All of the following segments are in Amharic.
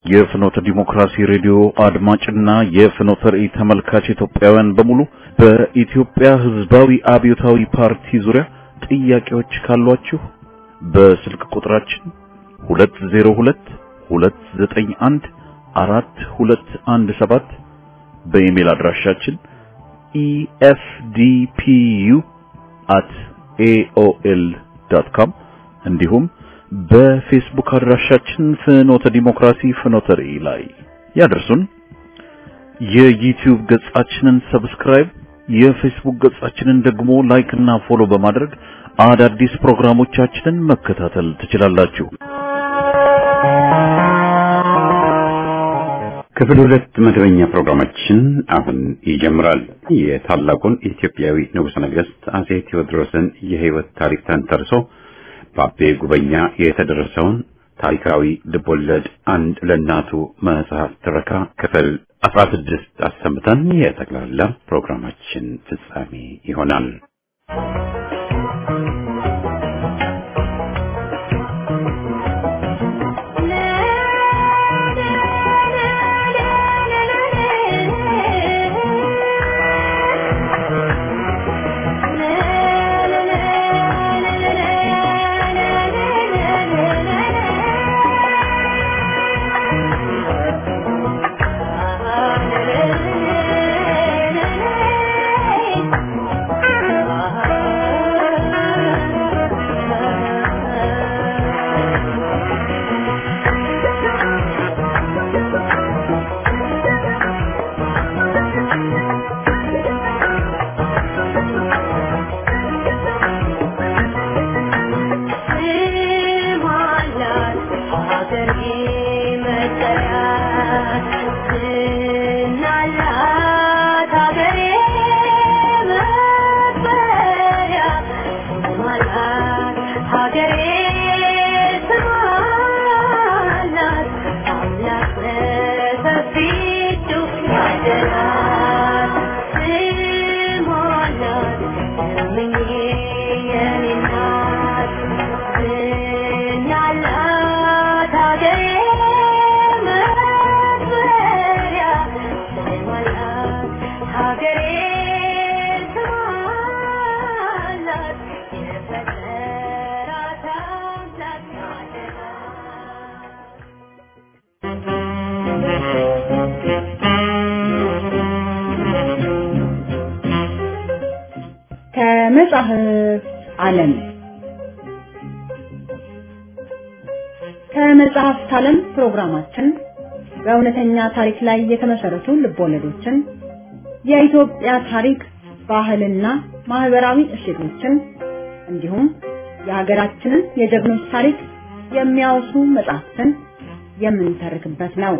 የፍኖተ ዲሞክራሲ ሬዲዮ አድማጭና የፍኖተ ራእይ ተመልካች ኢትዮጵያውያን በሙሉ በኢትዮጵያ ሕዝባዊ አብዮታዊ ፓርቲ ዙሪያ ጥያቄዎች ካሏችሁ በስልክ ቁጥራችን 202-291-4217 በኢሜል አድራሻችን efdpu@aol.com እንዲሁም በፌስቡክ አድራሻችን ፍኖተ ዲሞክራሲ ፍኖተ ራእይ ላይ ያደርሱን። የዩቲዩብ ገጻችንን ሰብስክራይብ፣ የፌስቡክ ገጻችንን ደግሞ ላይክ እና ፎሎ በማድረግ አዳዲስ ፕሮግራሞቻችንን መከታተል ትችላላችሁ። ክፍል 2 መደበኛ ፕሮግራማችን አሁን ይጀምራል። የታላቁን ኢትዮጵያዊ ንጉሠ ነገሥት አጼ ቴዎድሮስን የሕይወት ታሪክ ተንተርሶ በአቤ ጉበኛ የተደረሰውን ታሪካዊ ልቦለድ አንድ ለእናቱ መጽሐፍ ትረካ ክፍል 16 አሰምተን የጠቅላላ ፕሮግራማችን ፍጻሜ ይሆናል። ከመጽሐፍ ዓለም ከመጽሐፍት ዓለም ፕሮግራማችን በእውነተኛ ታሪክ ላይ የተመሰረቱ ልቦለዶችን፣ የኢትዮጵያ ታሪክ፣ ባህልና ማህበራዊ እሴቶችን እንዲሁም የሀገራችንን የጀግኖች ታሪክ የሚያወሱ መጽሐፍትን የምንተርክበት ነው።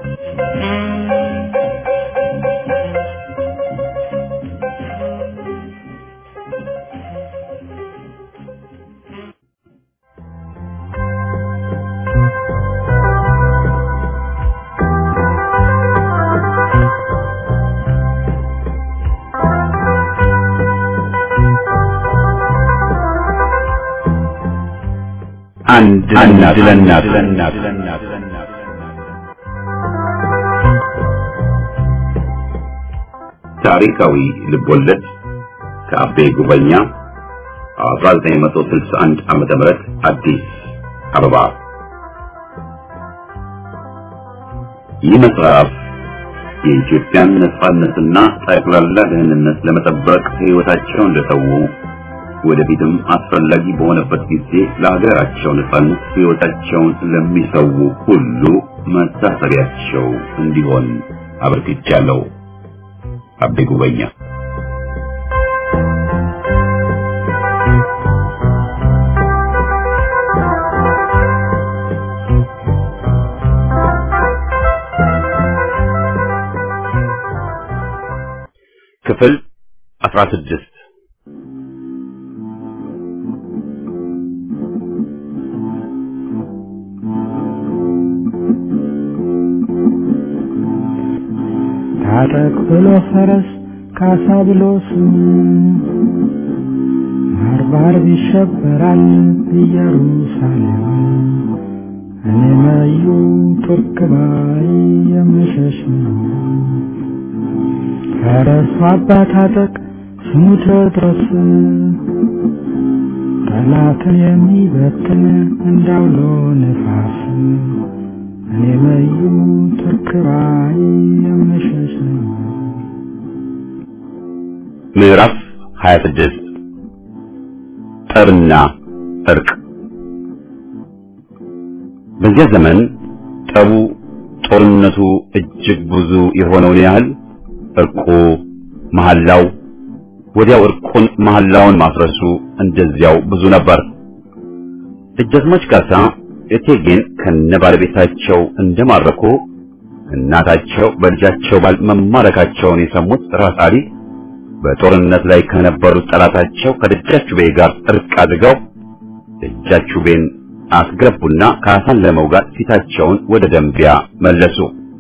አንድ ለእናት ታሪካዊ ልቦለድ ከአቤ ጉበኛ 1961 ዓመተ ምህረት አዲስ አበባ። ይህ መጽሐፍ የኢትዮጵያን ነጻነትና ጠቅላላ ደህንነት ለመጠበቅ ሕይወታቸውን ለሰው ወደፊትም አስፈላጊ በሆነበት ጊዜ ለሀገራቸው ነጻነት ሕይወታቸውን ለሚሰው ሁሉ መታሰቢያቸው እንዲሆን አበርክቻለሁ። አቤ ጉበኛ። ክፍል 16 ታጠቅ ብሎ ፈረስ ካሳ ብሎ ስሙ ባርባር ይሸበራል ኢየሩሳሌም እኔ መዩ ቱርክ ባይ የምሸሽ ነው። ፈረሱ አባታጠቅ ስሙ ቴዎድሮስ ጠላትን የሚበትን እንዳውሎ ነፋስ እኔ መዩ ቱርክ ባይ የምሸሽ ነው። ምዕራፍ 26 ጠብና እርቅ። በዚያ ዘመን ጠቡ ጦርነቱ እጅግ ብዙ የሆነውን ያህል እርቁ መሐላው ወዲያው እርቁን መሐላውን ማፍረሱ እንደዚያው ብዙ ነበር። ደጃዝማች ካሳ እቴጌን ከነባለቤታቸው እንደማረኩ እናታቸው በልጃቸው ባል መማረካቸውን የሰሙት ራስ አሊ በጦርነት ላይ ከነበሩት ጠላታቸው ከደጃቹቤ ጋር እርቅ አድርገው ደጃቹቤን አስገቡና ካሳን ለመውጋት ፊታቸውን ወደ ደንቢያ መለሱ።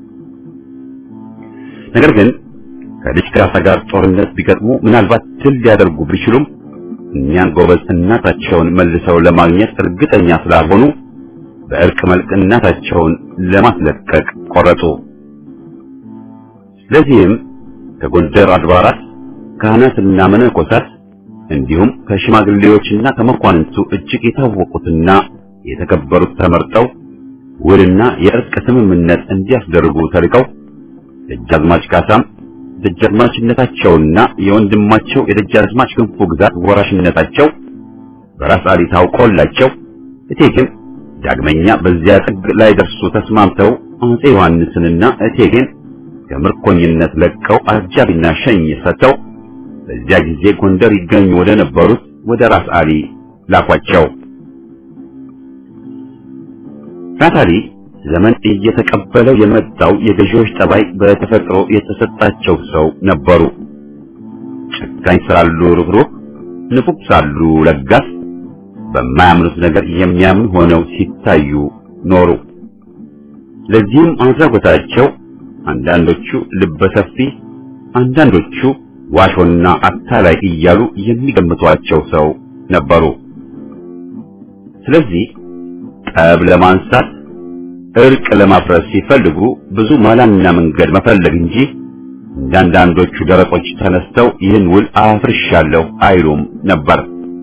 ነገር ግን ከልጅ ካሳ ጋር ጦርነት ቢገጥሙ ምናልባት ድል ሊያደርጉ ቢችሉም እኛን ጎበዝ እናታቸውን መልሰው ለማግኘት እርግጠኛ ስላልሆኑ በእርቅ መልክ እናታቸውን ለማስለቀቅ ቆረጡ። ስለዚህም ከጎንደር አድባራት ካህናትና መነኮሳት እንዲሁም ከሽማግሌዎችና ከመኳንንቱ እጅግ የታወቁትና የተከበሩት ተመርጠው ውልና የእርቅ ስምምነት እንዲያስደርጉ ተልከው ደጃዝማች ካሳም ደጃዝማችነታቸውና የወንድማቸው የደጃዝማች ክንፉ ግዛት ወራሽነታቸው በራስ አሊ ታውቆላቸው እቴጌም ዳግመኛ በዚያ ጥግ ላይ ደርሱ ተስማምተው አፄ ዮሐንስንና እቴጌን ከምርኮኝነት ለቀው አጃቢና ሸኝ ሰጥተው በዚያ ጊዜ ጎንደር ይገኙ ወደ ነበሩት ወደ ራስ አሊ ላኳቸው። ራስ አሊ ዘመን እየተቀበለው የመጣው የገዢዎች ጠባይ በተፈጥሮ የተሰጣቸው ሰው ነበሩ። ጨካኝ ሳሉ ርኅሩህ፣ ንፉግ ሳሉ ለጋስ፣ በማያምኑት ነገር የሚያምኑ ሆነው ሲታዩ ኖሩ። ለዚህም አድራጎታቸው አንዳንዶቹ ልበሰፊ፣ አንዳንዶቹ ዋሾና አታላይ እያሉ የሚገምቷቸው ሰው ነበሩ። ስለዚህ ጠብ ለማንሳት እርቅ ለማፍረስ ሲፈልጉ ብዙ መላና መንገድ መፈለግ እንጂ አንዳንዶቹ ደረቆች ተነስተው ይህን ውል አፍርሻለሁ አይሉም ነበር።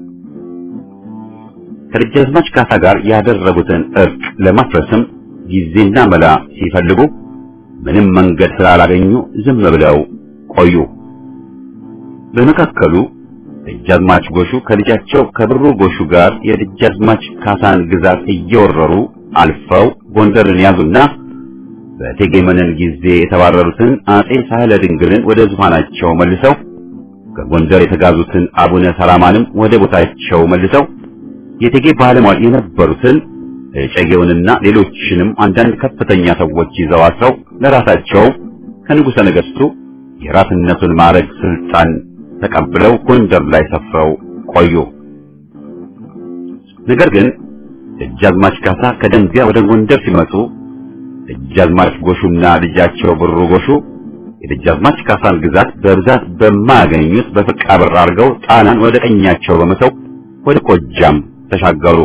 ከደጃዝማች ካሳ ጋር ያደረጉትን እርቅ ለማፍረስም ጊዜና መላ ሲፈልጉ ምንም መንገድ ስላላገኙ ዝም ብለው ቆዩ። በመካከሉ ደጃዝማች ጎሹ ከልጃቸው ከብሩ ጎሹ ጋር የደጃዝማች ካሳን ግዛት እየወረሩ አልፈው ጎንደርን ያዙና በእቴጌ መነን ጊዜ የተባረሩትን አጼ ሳህለ ድንግልን ወደ ዙፋናቸው መልሰው ከጎንደር የተጋዙትን አቡነ ሰላማንም ወደ ቦታቸው መልሰው የእቴጌ ባለሟል የነበሩትን እጨጌውንና ሌሎችንም አንዳንድ ከፍተኛ ሰዎች ይዘው አስረው ለራሳቸው ከንጉሠ ነገሥቱ የራስነቱን ማዕረግ ስልጣን ተቀብለው ጎንደር ላይ ሰፍረው ቆዩ። ነገር ግን ደጃዝማች ካሳ ከደንቢያ ወደ ጎንደር ሲመጡ ደጃዝማች ጎሹና ልጃቸው ብሩ ጎሹ የደጃዝማች ካሳን ግዛት በብዛት በማያገኙት በፍቃ በር አድርገው ጣናን ወደ ቀኛቸው በመተው ወደ ጎጃም ተሻገሩ።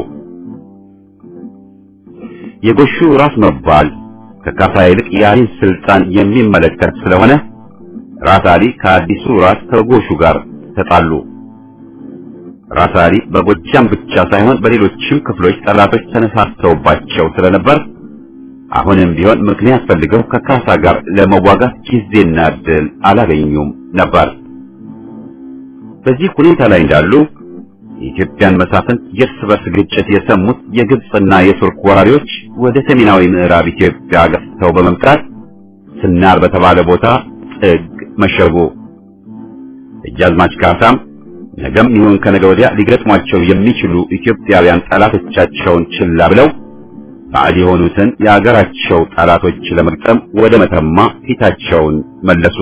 የጎሹ ራስ መባል ከካሳ ይልቅ የአሊን ስልጣን የሚመለከት ስለሆነ ራስ አሊ ከአዲሱ ራስ ከጎሹ ጋር ተጣሉ። ራስ አሊ በጎጃም ብቻ ሳይሆን በሌሎችም ክፍሎች ጠላቶች ተነሳስተውባቸው ስለነበር አሁንም ቢሆን ምክንያት ፈልገው ከካሳ ጋር ለመዋጋት ጊዜና ዕድል አላገኙም ነበር። በዚህ ሁኔታ ላይ እንዳሉ የኢትዮጵያን መሳፍንት የእርስ በርስ ግጭት የሰሙት የግብጽና የቱርክ ወራሪዎች ወደ ሰሜናዊ ምዕራብ ኢትዮጵያ ገፍተው በመምጣት ስናር በተባለ ቦታ ጥግ መሸጉ። ደጃዝማች ካሳም ነገም ይሁን ከነገ ወዲያ ሊገጥሟቸው የሚችሉ ኢትዮጵያውያን ጠላቶቻቸውን ችላ ብለው ባዕድ የሆኑትን የአገራቸው ጠላቶች ለመግጠም ወደ መተማ ፊታቸውን መለሱ።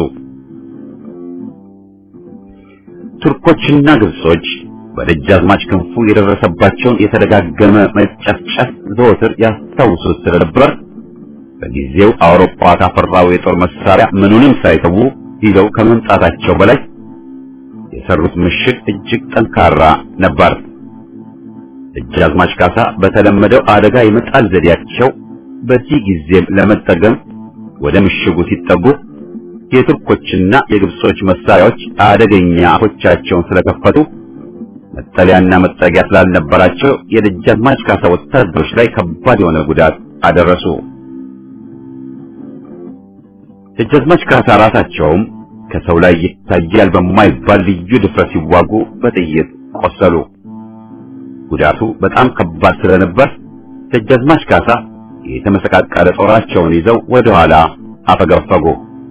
ቱርኮችና ግብጾች በደጃዝማች ክንፉ የደረሰባቸውን የተደጋገመ መጨፍጨፍ ዘወትር ያስታውሱት ስለነበር በጊዜው አውሮፓ ካፈራው የጦር መሳሪያ ምኑንም ሳይተዉ ይዘው ከመምጣታቸው በላይ የሰሩት ምሽግ እጅግ ጠንካራ ነበር። ደጃዝማች ካሳ በተለመደው አደጋ ይመጣል ዘዴያቸው በዚህ ጊዜም ለመጠቀም ወደ ምሽጉ ሲጠጉ የቱርኮችና የግብጾች መሳሪያዎች አደገኛ አፎቻቸውን ስለከፈቱ መጠለያና መጠጊያ ስላልነበራቸው የደጃዝማች ካሳ ወታደሮች ላይ ከባድ የሆነ ጉዳት አደረሱ። ደጃዝማች ካሳ ራሳቸውም ከሰው ላይ ይታያል በማይባል ልዩ ድፍረት ሲዋጉ በጥይት ቆሰሉ። ጉዳቱ በጣም ከባድ ስለነበር ደጃዝማች ካሳ የተመሰቃቀለ ጦራቸውን ይዘው ወደ ኋላ አፈገፈጉ።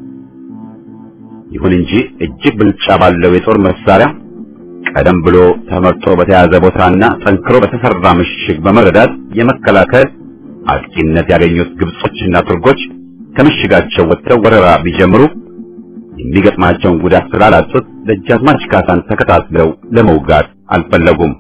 ይሁን እንጂ እጅግ ብልጫ ባለው የጦር መሳሪያ ቀደም ብሎ ተመርጦ በተያዘ ቦታና ጠንክሮ በተሰራ ምሽግ በመረዳት የመከላከል አጥቂነት ያገኙት ግብጾችና ቱርኮች ከምሽጋቸው ወጥተው ወረራ ቢጀምሩ የሚገጥማቸውን ጉዳት ስላላጡት ደጃዝማች ካሳን ተከታትለው ለመውጋት አልፈለጉም።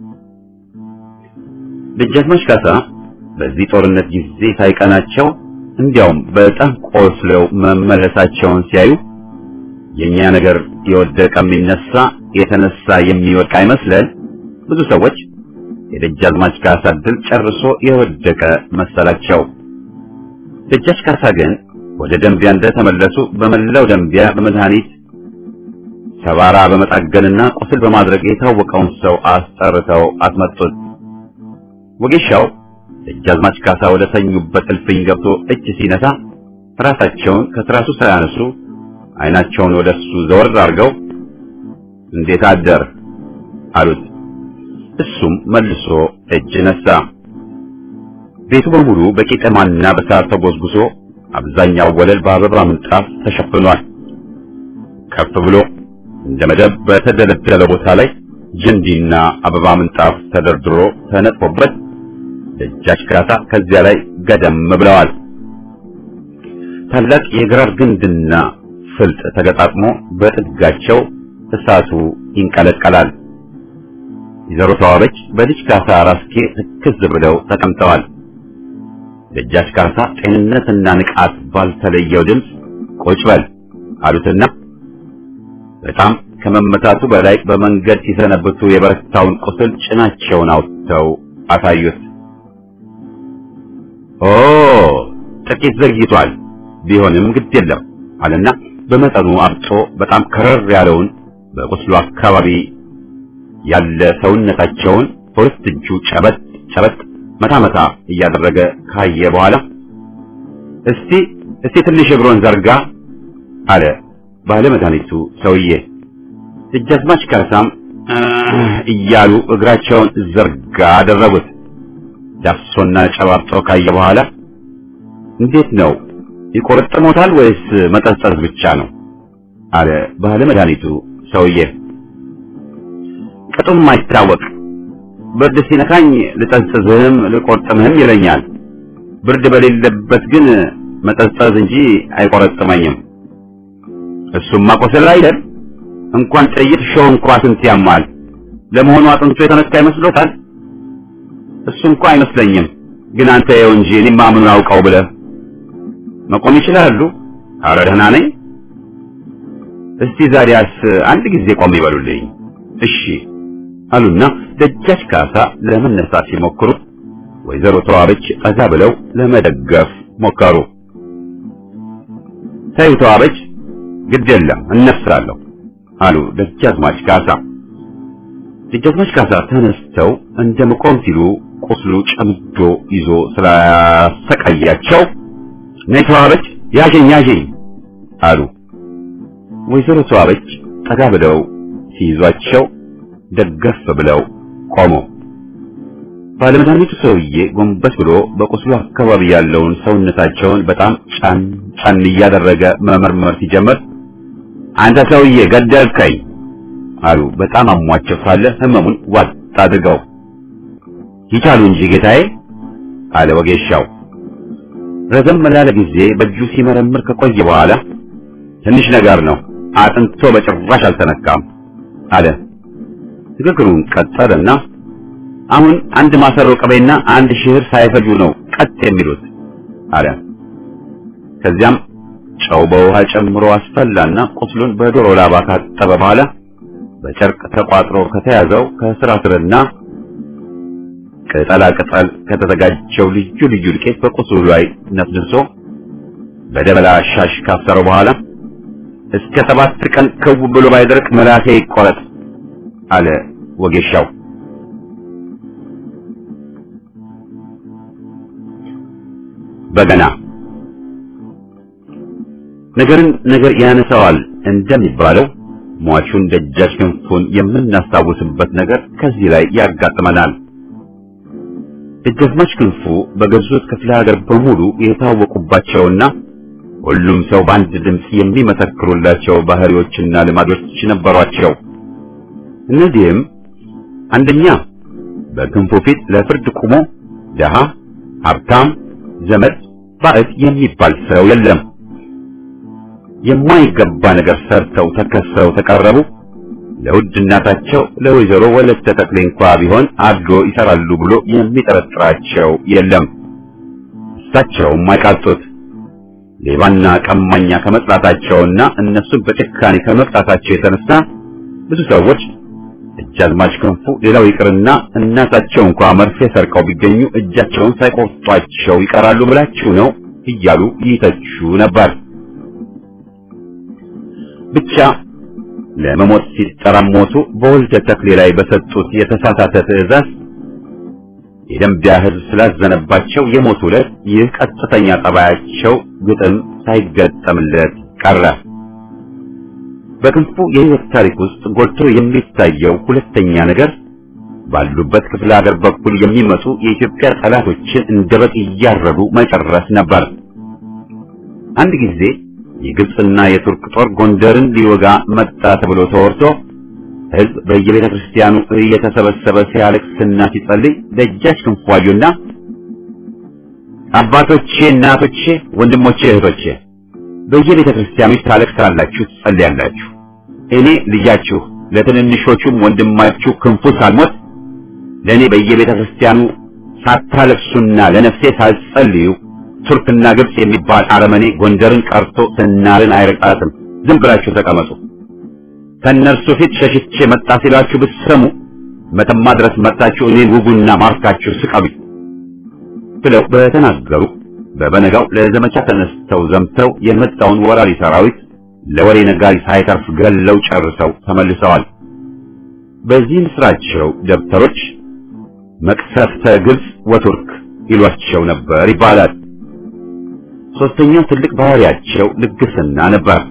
ደጃዝማች ካሳ በዚህ ጦርነት ጊዜ ሳይቀናቸው እንዲያውም በጣም ቆስለው መመለሳቸውን ሲያዩ የኛ ነገር የወደቀ የሚነሳ የተነሳ የሚወድቅ አይመስለን ብዙ ሰዎች የደጃዝማች ካሳ ድል ጨርሶ የወደቀ መሰላቸው። ደጃች ካሳ ግን ወደ ደንቢያ እንደተመለሱ በመላው ደንቢያ በመድኃኒት ሰባራ በመጣገንና ቁስል በማድረግ የታወቀውን ሰው አስጠርተው አስመጡት። ወጌሻው ደጃዝማች ካሳ ወደ ተኙበት እልፍኝ ገብቶ እጅ ሲነሳ ራሳቸውን ከትራሱ ሳያነሱ አይናቸውን ወደሱ ዘወር አድርገው እንዴት አደር አሉት። እሱም መልሶ እጅ ነሳ። ቤቱ በሙሉ በቂጠማና በሳር ተጎዝጉዞ አብዛኛው ወለል በአበባ ምንጣፍ ተሸፍኗል። ከፍ ብሎ እንደ መደብ በተደለደለ ቦታ ላይ ጅንዲና አበባ ምንጣፍ ተደርድሮ ተነጥፎበት ደጃች ካሳ ከዚያ ላይ ገደም ብለዋል። ታላቅ የግራር ግንድና ፍልጥ ተገጣጥሞ በጥጋቸው እሳቱ ይንቀለቀላል። ወይዘሮ ተዋበች በልጅ ካሳ ራስጌ ትክዝ ብለው ተቀምጠዋል። ደጃች ካሳ ጤንነትና ንቃት ባልተለየው ድምፅ ቁጭ በል አሉትና በጣም ከመመታቱ በላይ በመንገድ ሲሰነብቱ የበረታውን ቁስል ጭናቸውን አውጥተው አሳዩት። ኦ ጥቂት ዘግይቷል፣ ቢሆንም ግድ የለም አለና በመጠኑ አብጦ በጣም ከረር ያለውን በቁስሉ አካባቢ ያለ ሰውነታቸውን በሁለት እጁ ጨበጥ ጨበጥ መታ መታ እያደረገ ካየ በኋላ እስቲ ትንሽ እግሮን ዘርጋ አለ ባለ መድኃኒቱ ሰውዬ። ደጃዝማች ካሳም እያሉ እግራቸውን ዘርጋ አደረጉት። ዳሶና ጨባብጦ ካየ በኋላ እንዴት ነው ይቆረጥሞታል ወይስ መጠንጸዝ ብቻ ነው አለ ባለ መድኃኒቱ ሰውዬ። ቅጡም አይታወቅ፣ ብርድ ሲነካኝ ልጠንጽዝህም ልቆርጥምህም ይለኛል። ብርድ በሌለበት ግን መጠንጸዝ እንጂ አይቆረጥመኝም። እሱማ ቆስል አይደል? እንኳን ጥይት ሾህ እንኳን ስንት ያማል። ለመሆኑ አጥንቶ የተነካ ይመስሎታል? እሱ እንኳን አይመስለኝም። ግን አንተ ይኸው እንጂ እኔማ ምኑን አውቀው ብለህ መቆም ይችላሉ? ኧረ ደህና ነኝ። እስቲ ዛሬያስ አንድ ጊዜ ቆም ይበሉልኝ። እሺ አሉና ደጃች ካሳ ለመነሳት ሲሞክሩ ወይዘሮ ተዋበች ጠጋ ብለው ለመደገፍ ሞከሩ። ተይው ተዋበች፣ ግድ የለም እነሳለሁ አሉ ደጃዝማች ካሳ። ደጃዝማች ካሳ ተነስተው እንደመቆም ሲሉ ቁስሉ ጨምዶ ይዞ ስላሰቃያቸው ነይ ተዋበች ያዥኝ አሉ። ወይዘሮ ተዋበች ጠጋ ብለው ሲይዟቸው ደገፍ ብለው ቆሙ። ባለመድኃኒቱ ሰውዬ ጎንበስ ብሎ በቁስሉ አካባቢ ያለውን ሰውነታቸውን በጣም ጫን እያደረገ መመርመር ሲጀምር አንተ ሰውዬ ገደልከኝ አሉ። በጣም አሟቸው ሳለ ህመሙን ዋጥ አድርገው ይቻሉ እንጂ ጌታዬ አለ ወጌሻው። ረዘም ላለ ጊዜ በእጁ ሲመረምር ከቆየ በኋላ ትንሽ ነገር ነው፣ አጥንቶ በጭራሽ አልተነካም አለ። ንግግሩን ቀጠለና አሁን አንድ ማሰሮ ቅቤና አንድ ሽህር ሳይፈጁ ነው ቀጥ የሚሉት አለ። ከዚያም ጨው በውሃ ጨምሮ አስፈላና ቁስሉን በዶሮ ላባ ካጠበ በኋላ በጨርቅ ተቋጥሮ ከተያዘው ከስራስርና ቅጠላ ቅጠል ከተዘጋጀው ልዩ ልዩ ዱቄት በቁስሉ ላይ ነስንሶ በደበላ ሻሽ ካሰረው በኋላ እስከ 7 ቀን ከው ብሎ ባይደርቅ መላሴ ይቆረጥ አለ ወጌሻው። በገና ነገርን ነገር ያነሳዋል እንደሚባለው ሟቹን ደጃች ክንፉን የምናስታውስበት ነገር ከዚህ ላይ ያጋጥመናል። ደጃዝማች ክንፉ በገዙት ክፍለ ሀገር በሙሉ የታወቁባቸውና ሁሉም ሰው በአንድ ድምፅ የሚመሰክሩላቸው ባህሪዎችና ልማዶች ነበሯቸው። እነዚህም አንደኛ በክንፉ ፊት ለፍርድ ቆሞ ደሃ፣ ሀብታም፣ ዘመድ፣ ባዕድ የሚባል ሰው የለም። የማይገባ ነገር ሰርተው ተከሰው ተቀረቡ ለውድ እናታቸው ለወይዘሮ ወለተ ተክሌ እንኳ ቢሆን አድሎ ይሰራሉ ብሎ የሚጠረጥራቸው የለም። እሳቸውም አይቃጡት። ሌባና ቀማኛ ከመጥላታቸውና እነሱን በጭካኔ ከመቅጣታቸው የተነሳ ብዙ ሰዎች ደጃዝማች ክንፉ ሌላው ይቅርና እናታቸው እንኳ መርፌ ሰርቀው ቢገኙ እጃቸውን ሳይቆርጧቸው ይቀራሉ ብላችሁ ነው እያሉ ይተቹ ነበር። ብቻ ለመሞት ሲጠራሞቱ በወልደ ተክሌ ላይ በሰጡት የተሳሳተ ትዕዛዝ የደንቢያ ሕዝብ ስላዘነባቸው የሞቱ ዕለት ይህ ቀጥተኛ ጠባያቸው ግጥም ሳይገጠምለት ቀረ። በክንፉ የሕይወት ታሪክ ውስጥ ጎልቶ የሚታየው ሁለተኛ ነገር ባሉበት ክፍለ ሀገር በኩል የሚመጡ የኢትዮጵያ ጠላቶችን እንደ በግ እያረዱ መጨረስ ነበር። አንድ ጊዜ የግብጽና የቱርክ ጦር ጎንደርን ሊወጋ መጣ ተብሎ ተወርቶ ሕዝብ በየቤተ ክርስቲያኑ እየተሰበሰበ ሲያለቅስና ሲጸልይ ደጃች ክንፉ አዩና አባቶቼ፣ እናቶቼ፣ ወንድሞቼ፣ እህቶቼ በየቤተ ክርስቲያኑ ታለቅሳላችሁ፣ ትጸልያላችሁ። እኔ ልጃችሁ ለትንንሾቹም ወንድማችሁ ክንፉ ሳልሞት ለኔ በየቤተ ክርስቲያኑ ሳታለቅሱና ለነፍሴ ሳትጸልዩ ቱርክና ግብጽ የሚባል አረመኔ ጎንደርን ቀርቶ ስናርን አይረቃትም። ዝም ብላችሁ ተቀመጡ። ከነርሱ ፊት ሸሽቼ መጣ ሲላችሁ ብትሰሙ መተማ ድረስ መጣችሁ እኔን ውጉና ማርካችሁ ስቀሉኝ ብለው በተናገሩ በበነጋው ለዘመቻ ተነስተው ዘምተው የመጣውን ወራሪ ሰራዊት ለወሬ ነጋሪ ሳይተርፍ ገለው ጨርሰው ተመልሰዋል። በዚህ ስራቸው ደብተሮች መቅሰፍተ ግብጽ ወቱርክ ይሏቸው ነበር ይባላል። ሶስተኛው ትልቅ ባህሪያቸው ልግስና ነበር።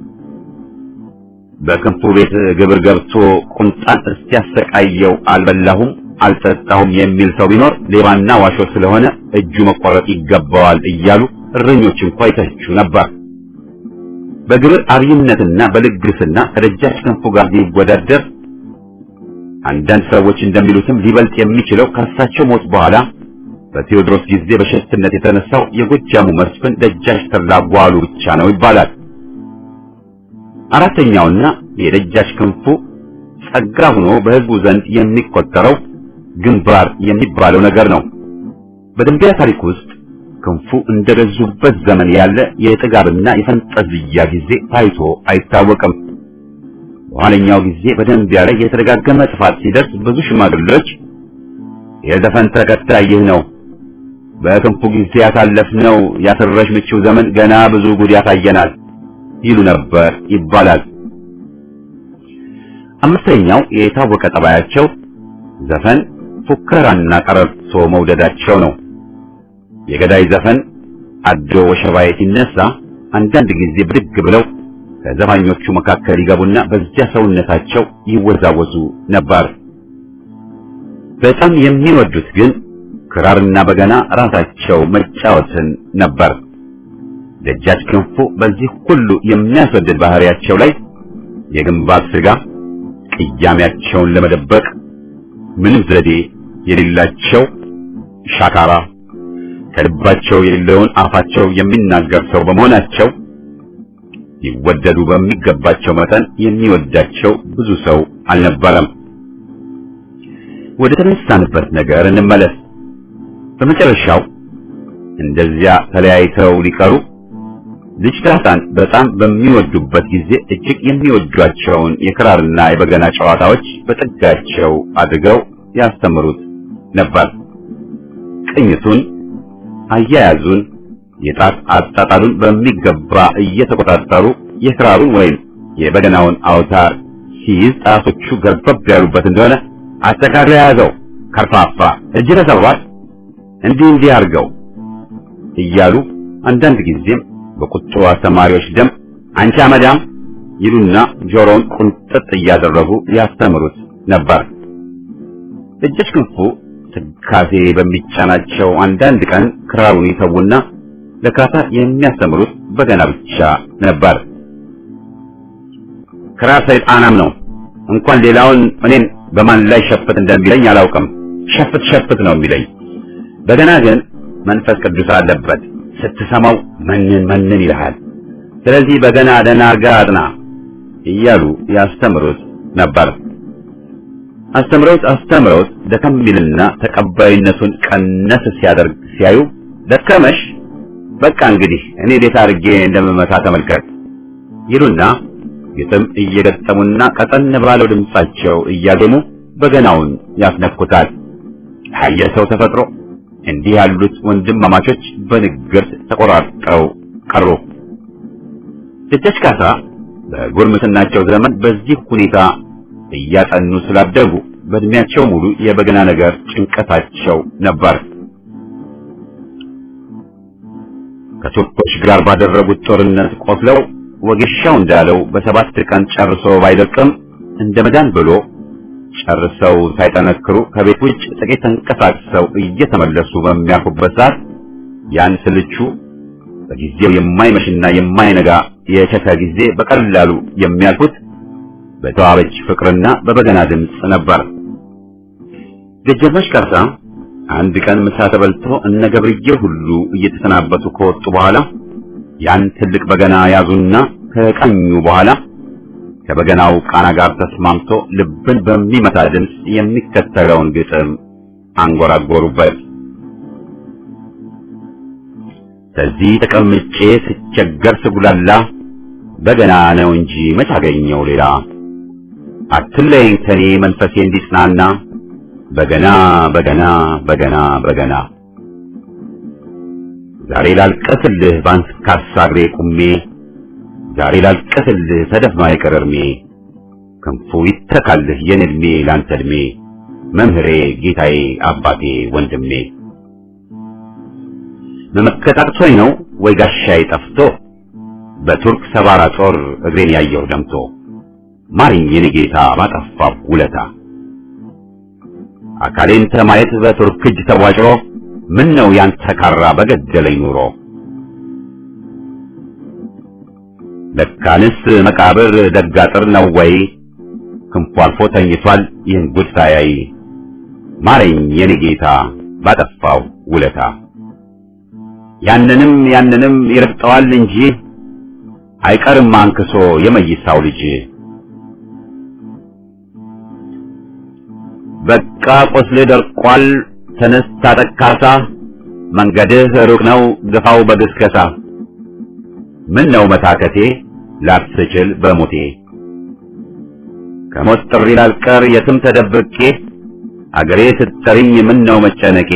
በክንፉ ቤት ግብር ገብቶ ቁምጣን እስኪያሰቃየው አልበላሁም አልጠጣሁም የሚል ሰው ቢኖር ሌባና ዋሾ ስለሆነ እጁ መቆረጥ ይገባዋል እያሉ እረኞች እንኳን ይተቹ ነበር። በግብር አብይነትና በልግስና ከደጃች ክንፉ ጋር ሊወዳደር አንዳንድ ሰዎች እንደሚሉትም ሊበልጥ የሚችለው ከእሳቸው ሞት በኋላ በቴዎድሮስ ጊዜ በሸፍትነት የተነሳው የጎጃሙ መስፍን ደጃች ተድላ ጓሉ ብቻ ነው ይባላል። አራተኛውና የደጃች ክንፉ ጸጋ ሆኖ በሕዝቡ ዘንድ የሚቆጠረው ግንባር የሚባለው ነገር ነው። በደንቢያ ታሪክ ውስጥ ክንፉ እንደገዙበት ዘመን ያለ የጥጋብና የፈንጠዝያ ጊዜ ታይቶ አይታወቅም። በኋለኛው ጊዜ በደንቢያ ላይ የተደጋገመ ጥፋት ሲደርስ ብዙ ሽማግሌዎች የዘፈን ተከታይ ይህ ነው፣ በክንፉ ጊዜ ያሳለፍነው ያስረሽ ምቹው ዘመን ገና ብዙ ጉድ ያሳየናል ይሉ ነበር ይባላል። አምስተኛው የታወቀ ጠባያቸው ዘፈን፣ ፉከራና ቀረርቶ መውደዳቸው ነው። የገዳይ ዘፈን አዶ ወሸባዬ ሲነሳ አንዳንድ ጊዜ ብድግ ብለው ከዘፋኞቹ መካከል ይገቡና በዚያ ሰውነታቸው ይወዛወዙ ነበር። በጣም የሚወዱት ግን ክራርና በገና ራሳቸው መጫወትን ነበር። ደጃች ክንፉ በዚህ ሁሉ የሚያስወድድ ባህሪያቸው ላይ የግንባር ስጋ ቅያሜያቸውን ለመደበቅ ምንም ዘዴ የሌላቸው ሻካራ ከልባቸው የሌለውን አፋቸው የሚናገር ሰው በመሆናቸው ይወደዱ በሚገባቸው መጠን የሚወዳቸው ብዙ ሰው አልነበረም። ወደ ተነሳንበት ነገር እንመለስ። በመጨረሻው እንደዚያ ተለያይተው ሊቀሩ ልጅ ዳጣን በጣም በሚወዱበት ጊዜ እጅግ የሚወዷቸውን የክራርና የበገና ጨዋታዎች በጥጋቸው አድርገው ያስተምሩት ነበር። ቅኝቱን፣ አያያዙን፣ የጣት አጣጣሉን በሚገባ እየተቆጣጠሩ የክራሩን ወይም የበገናውን አውታር ሲይዝ ጣቶቹ ገርበብ ያሉበት እንደሆነ አስተካክሎ ያዘው፣ ከርፋፋ እጅ ተሰብሯል፣ እንዲህ አድርገው እያሉ አንዳንድ ጊዜም በቁጡ አስተማሪዎች ደም አንቺ አመዳም ይሉና ጆሮውን ቁንጥጥ እያደረጉ ያስተምሩት ነበር። ደጃች ክንፉ ትካዜ በሚጫናቸው አንዳንድ ቀን ክራሩን ይተውና ለካሳ የሚያስተምሩት በገና ብቻ ነበር። ክራር ሰይጣናም ነው፣ እንኳን ሌላውን እኔን በማን ላይ ሸፍት እንደሚለኝ አላውቅም። ሸፍት ነው የሚለኝ። በገና ግን መንፈስ ቅዱስ አለበት፣ ስትሰማው መንን ይልሃል። ስለዚህ በገና ደህና አድርገህ አጥና እያሉ ያስተምሩት ነበር። አስተምረውት ደከም ይልና ተቀባይነቱን ቀነስ ሲያደርግ ሲያዩ ደከመሽ፣ በቃ እንግዲህ እኔ እንዴት አድርጌ እንደምመታ ተመልከት ይሉና ግጥም እየገጠሙና ቀጠን ባለው ድምጻቸው እያገሙ በገናውን ያስነኩታል። የሰው ተፈጥሮ እንዲህ ያሉት ወንድማማቾች በንግርት ተቆራርጠው ቀሩ። ደጃች ካሳ በጉርምስናቸው ዘመን በዚህ ሁኔታ እያጠኑ ስላደጉ በእድሜያቸው ሙሉ የበገና ነገር ጭንቀታቸው ነበር። ከቱርኮች ጋር ባደረጉት ጦርነት ቆስለው ወጌሻው እንዳለው በ7 ቀን ጨርሶ ባይደቅም እንደ መዳን ብሎ ጨርሰው ሳይጠነክሩ ከቤት ውጭ ጥቂት ተንቀሳቅሰው እየተመለሱ በሚያርፉበት ሰዓት ያን ስልቹ በጊዜው የማይመሽና የማይነጋ የቸከ ጊዜ በቀላሉ የሚያልፉት በተዋበች ፍቅርና በበገና ድምፅ ነበር። ደጃች ካሳ አንድ ቀን ምሳ ተበልቶ እነ ገብርዬ ሁሉ እየተሰናበቱ ከወጡ በኋላ ያን ትልቅ በገና ያዙና ከቀኙ በኋላ ከበገናው ቃና ጋር ተስማምቶ ልብን በሚመታ ድምፅ የሚከተለውን ግጥም አንጎራጎሩበት። ስለዚህ ተቀምጬ ስቸገር ስጉላላ በገና ነው እንጂ መች አገኘው ሌላ፣ አትለይኝ ከኔ መንፈሴ እንዲጽናና በገና በገና በገና በገና ዛሬ ላልቀስልህ ባንስካሳ እግሬ ቁሜ፣ ዛሬ ላልቀስልህ ተደፍኖ አይቀር እርሜ፣ ክንፉ ይተካልህ የኔ ዕድሜ ላንተ ዕድሜ፣ መምህሬ ጌታዬ አባቴ ወንድሜ። መመከት አቅቶኝ ነው ወይ ጋሻዬ ጠፍቶ፣ በቱርክ ሰባራ ጦር እግሬን ያየሁ ደምቶ፣ ማሪኝ የኔ ጌታ ባጠፋው ውለታ፣ አካሌን ተማየት በቱርክ እጅ ተቧጭሮ፣ ምን ነው ያንተ ካራ በገደለኝ ኑሮ። ለካንስ መቃብር ደጋጥር ነው ወይ፣ ክንፉ አልፎ ተኝቷል ይህን ጉድ ሳያይ፣ ማረኝ የኔ ጌታ ባጠፋው ውለታ። ያንንም ይረግጠዋል እንጂ አይቀርም አንክሶ የመይሳው ልጅ። በቃ ቆስል ደርቋል ተነስ ታጠቅ ካሳ፣ መንገድህ ሩቅ ነው ግፋው በግስገሳ። ምን ነው መታከቴ ላትችል በሞቴ፣ ከሞት ጥሪ ላልቀር የትም ተደብቄ፣ አገሬ ስትጠሪኝ ምን ነው መጨነቄ።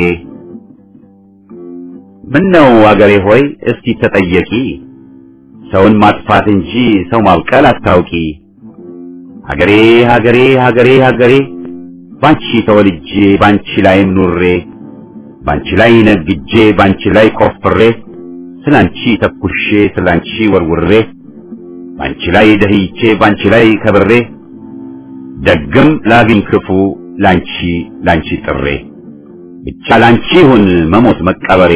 ምን ነው አገሬ ሆይ እስቲ ተጠየቂ፣ ሰውን ማጥፋት እንጂ ሰው ማብቀል አታውቂ። ሀገሬ ሀገሬ ሀገሬ ሀገሬ፣ ባንቺ ተወልጄ ባንቺ ላይ ኑሬ፣ ባንቺ ላይ ነግጄ ባንቺ ላይ ቆፍሬ፣ ስላንቺ ተኩሼ ስላንቺ ወርውሬ፣ ባንቺ ላይ ደህይቼ ባንቺ ላይ ከብሬ፣ ደግም ላግኝ ክፉ ላንቺ ጥሬ፣ ብቻ ላንቺ ይሁን መሞት መቀበሬ።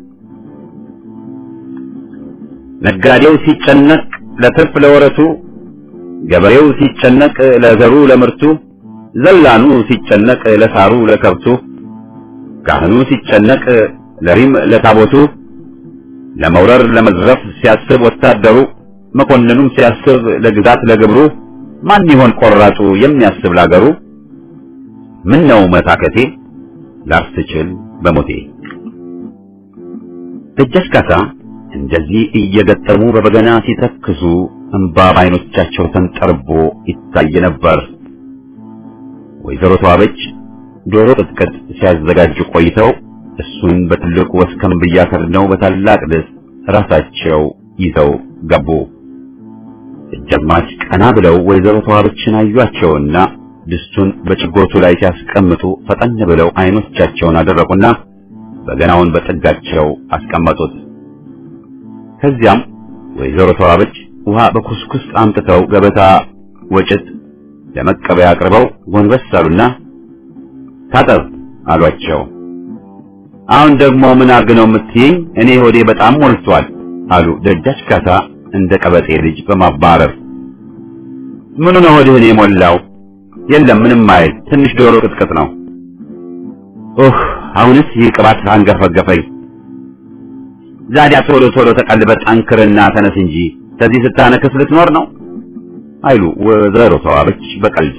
ነጋዴው ሲጨነቅ ለትርፍ ለወረቱ፣ ገበሬው ሲጨነቅ ለዘሩ ለምርቱ፣ ዘላኑ ሲጨነቅ ለሳሩ ለከብቱ፣ ካህኑ ሲጨነቅ ለሪም ለታቦቱ፣ ለመውረር ለመዝረፍ ሲያስብ ወታደሩ፣ መኮንኑም ሲያስብ ለግዛት ለግብሩ፣ ማን ይሆን ቆራጡ የሚያስብ ላገሩ። ምን ነው መታከቴ ላትችል በሞቴ። ደጃች ካሳ እንደዚህ እየገጠሙ በበገና ሲተክዙ እንባ በዓይኖቻቸው ተንጠርቦ ይታይ ነበር። ወይዘሮ ተዋበች ዶሮ ቅጥቅጥ ሲያዘጋጁ ቆይተው እሱን በትልቁ ወስከንብያ ከድነው በታላቅ ድስት ራሳቸው ይዘው ገቡ። ደጃዝማች ቀና ብለው ወይዘሮ ተዋበችን አዩአቸውና ድስቱን በጭጎቱ ላይ ሲያስቀምጡ ፈጠን ብለው አይኖቻቸውን አደረቁና በገናውን በጥጋቸው አስቀመጡት። ከዚያም ወይዘሮ ተዋበች ውሃ በኩስኩስ አምጥተው ገበታ ወጭት ለመቀበያ አቅርበው ጎንበስ አሉና ታጠብ አሏቸው። አሁን ደግሞ ምን አርግ ነው የምትይኝ? እኔ ሆዴ በጣም ሞልቷል አሉ ደጃች ካሳ እንደ ቀበጤ ልጅ በማባረር። ምኑ ነው ሆድህን የሞላው? የለም ምንም አይል፣ ትንሽ ዶሮ ቅጥቅጥ ነው። አሁንስ ይህ ቅባት አንገፈገፈኝ። ዛዲያ ቶሎ ቶሎ ተቀልበ ጠንክርና ተነስ እንጂ ከዚህ ስታነክስ ልትኖር ነው አይሉ ወይዘሮ ተዋበች በቀልድ።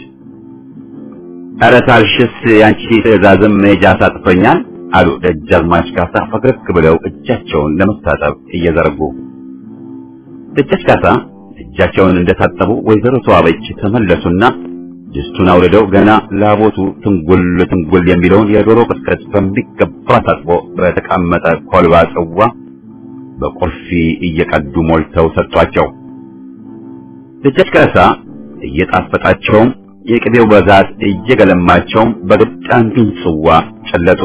ኧረ ታልሽስ ያንቺ ትዕዛዝም መሄጃ ሳጥቶኛል አሉ ደጃዝማች ካሳ ፈገግ ብለው እጃቸውን ለመታጠብ እየዘረጉ። ደጃች ካሳ እጃቸውን እንደታጠቡ ወይዘሮ ተዋበች ተመለሱና ድስቱን አውርደው ገና ላቦቱ ትንጉል የሚለውን የዶሮ ቅጥቅጥ በሚገባ ታጥቦ በተቀመጠ ኮልባ ጽዋ በቁርፊ እየቀዱ ሞልተው ሰጧቸው። ደጃች ካሳ እየጣፈጣቸውም የቅቤው በዛት እየገለማቸውም በግድ አንዱን ጽዋ ጨለጡ።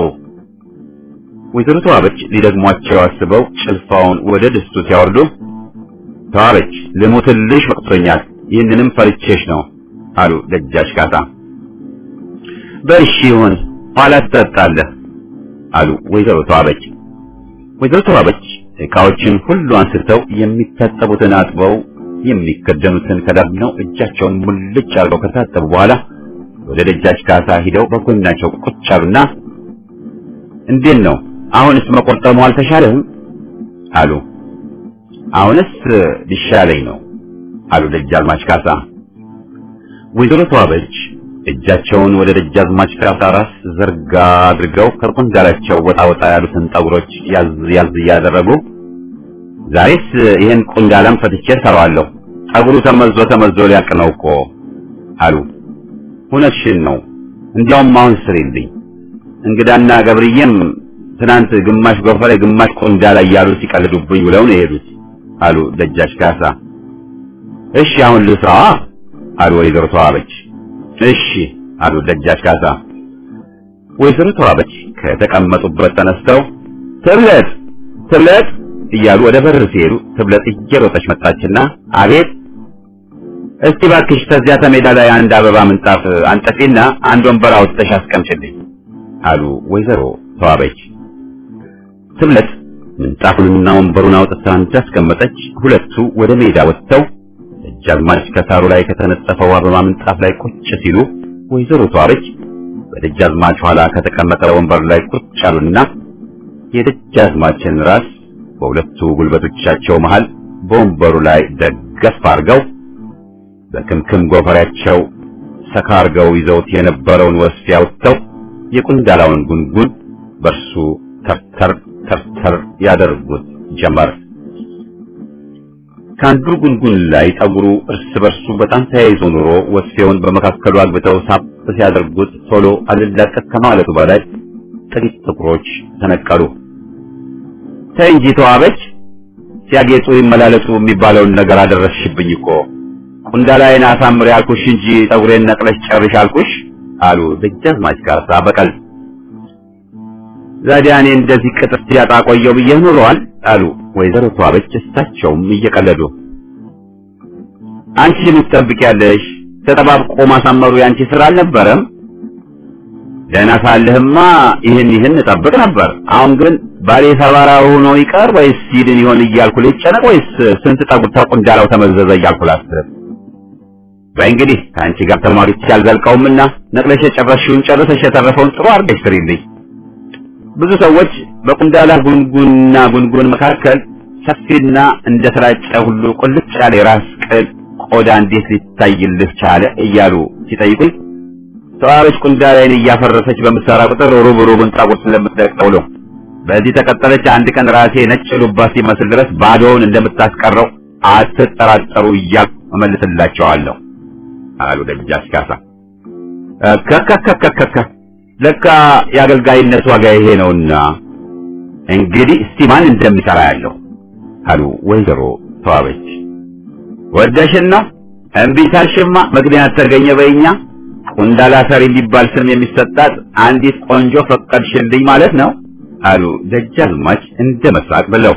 ወይዘሮ ተዋበች ሊደግሟቸው አስበው ጭልፋውን ወደ ድስቱ ሲያወርዱ ተዋበች ልሞትልሽ ወቅቶኛል፣ ይህንንም ፈርቼሽ ነው አሉ ደጃች ካሳ። በእሺ ይሁን ኋላ ትጠጣለህ አሉ ወይዘሮ ተዋበች። ወይዘሮ ተዋበች ዕቃዎችን ሁሉ አንስተው የሚታጠቡትን አጥበው የሚከደኑትን ከዳብነው እጃቸውን ሙልጭ አድርገው ከታጠቡ በኋላ ወደ ደጃች ካሳ ሂደው በጎናቸው ቁጭ አሉና እንዴት ነው አሁንስ መቆርጠሙ አልተሻለህም አሉ። አሁንስ ሊሻለኝ ነው አሉ ደጃዝማች ካሳ። ወይዘሮ ተዋበች እጃቸውን ወደ ደጃዝማች ካሳ ራስ ዘርጋ አድርገው ከቁንዳላቸው ወጣ ወጣ ያሉትን ጠጉሮች ያዝ ያዝ እያደረጉ ዛሬስ ይሄን ቁንዳላም ፈትቼ ሰራዋለሁ፣ ጠጉሩ ተመዞ ሊያልቅ ነው እኮ አሉ። እውነትሽን ነው፣ እንዲያውም አሁን ስሪልኝ። እንግዳና ገብርዬም ትናንት ግማሽ ጎፈሬ ግማሽ ቁንዳላ እያሉ ሲቀልዱብኝ ብለው ነው የሄዱት አሉ ደጃች ካሳ። እሺ አሁን ልስራዋ አሉ ወይዘሮ ተዋበች። እሺ አሉ ደጃች ካሳ። ወይዘሮ ተዋበች ከተቀመጡበት ተነስተው ትብለጥ እያሉ ወደ በር ሲሄዱ ትብለጥ እየሮጠች መጣችና አቤት፣ እስቲ ባክሽ ተዚያ ተሜዳ ላይ አንድ አበባ ምንጣፍ አንጠፊና አንድ ወንበር አውጥተሽ አስቀምጪልኝ አሉ ወይዘሮ ተዋበች። ትብለጥ ምንጣፉንና ወንበሩን አውጥታ እንዳስቀመጠች ሁለቱ ወደ ሜዳ ወጥተው ደጃዝማች ከሳሩ ላይ ከተነጠፈው አበባ ምንጣፍ ላይ ቁጭ ሲሉ ወይዘሮ ተዋበች በደጃዝማች ኋላ ከተቀመጠ ወንበር ላይ ቁጭ አሉና የደጃዝማችን ራስ በሁለቱ ጉልበቶቻቸው መሃል በወንበሩ ላይ ደገፍ አድርገው በክምክም ጎፈሬያቸው ሰካ አድርገው ይዘውት የነበረውን ወስፊ አውጥተው የቁንዳላውን ጉንጉን በርሱ ተርተር ያደርጉት ጀመር። ከአንዱ ጉንጉን ላይ ጠጉሩ እርስ በርሱ በጣም ተያይዞ ኑሮ ወስፌውን በመካከሉ አግብተው ሳብ ሲያደርጉት ቶሎ አልላቀቅ ከማለቱ በላይ ጥቂት ጥቁሮች ተነቀሉ። ተይ እንጂ ተዋበች፣ ሲያጌጡ ይመላለሱ የሚባለውን ነገር አደረስሽብኝ እኮ። ቁንዳላዬን አሳምሪ አልኩሽ እንጂ ጠጉሬን ነቅለሽ ጨርሽ አልኩሽ አሉ ደጃዝማች ካሳ በቀልድ። ዛዲያ እኔ እንደዚህ ቅጥር ሲያጣ ቆየው ብዬ ኖሯል አሉ ወይዘሮ ተዋበች እሳቸውም እየቀለዱ። አንቺ ምን ትጠብቂያለሽ? ተጠባብቆ ማሳመሩ ያንቺ ስራ አልነበረም? ደህና ሳለህማ ይህን እጠብቅ ነበር። አሁን ግን ባሌ ሰባራ ሆኖ ይቀር ወይስ ይድን ይሆን እያልኩ ልጨነቅ ወይስ ስንት ጠጉር ተቁንዳላው ተመዘዘ እያልኩ ላስብ። በእንግዲህ ከአንቺ ጋር ተማሪች ያልዘልቀውምና ነቅለሽ የጨረስሽውን ጨርሰሽ የተረፈውን ጥሩ አድርገሽ ስሪልኝ። ብዙ ሰዎች በቁንዳላ ጉንጉን መካከል ሰፊና እንደ ተራጨ ሁሉ ቁልጭ ያለ ራስ ቅል ቆዳ እንዴት ሊታይልህ ቻለ እያሉ ሲጠይቁኝ ተዋበች ቁንዳላዬን እያፈረሰች በምትሰራ ቁጥር ሩብሩብን ጠጉር ስለምትለቅጠው ነው። በዚህ ተቀጠለች አንድ ቀን ራሴ ነጭ ሉባ ሲመስል ድረስ ባዶውን እንደምታስቀረው አትጠራጠሩ እያልኩ እመልስላቸዋለሁ አሉ ደጃች ካሳ። ከከከከከ ለካ የአገልጋይነት ዋጋ ይሄ ነውና እንግዲህ እስቲ ማን እንደሚሰራ ያለው አሉ ወይዘሮ ተዋበች። ወደሽና እምቢታሽማ ምክንያት ተገኘ በእኛ ቁንዳላ ሰሪ የሚባል ስም የሚሰጣት አንዲት ቆንጆ ፈቀድሽልኝ ማለት ነው አሉ ደጃዝማች እንደመሳቅ ብለው።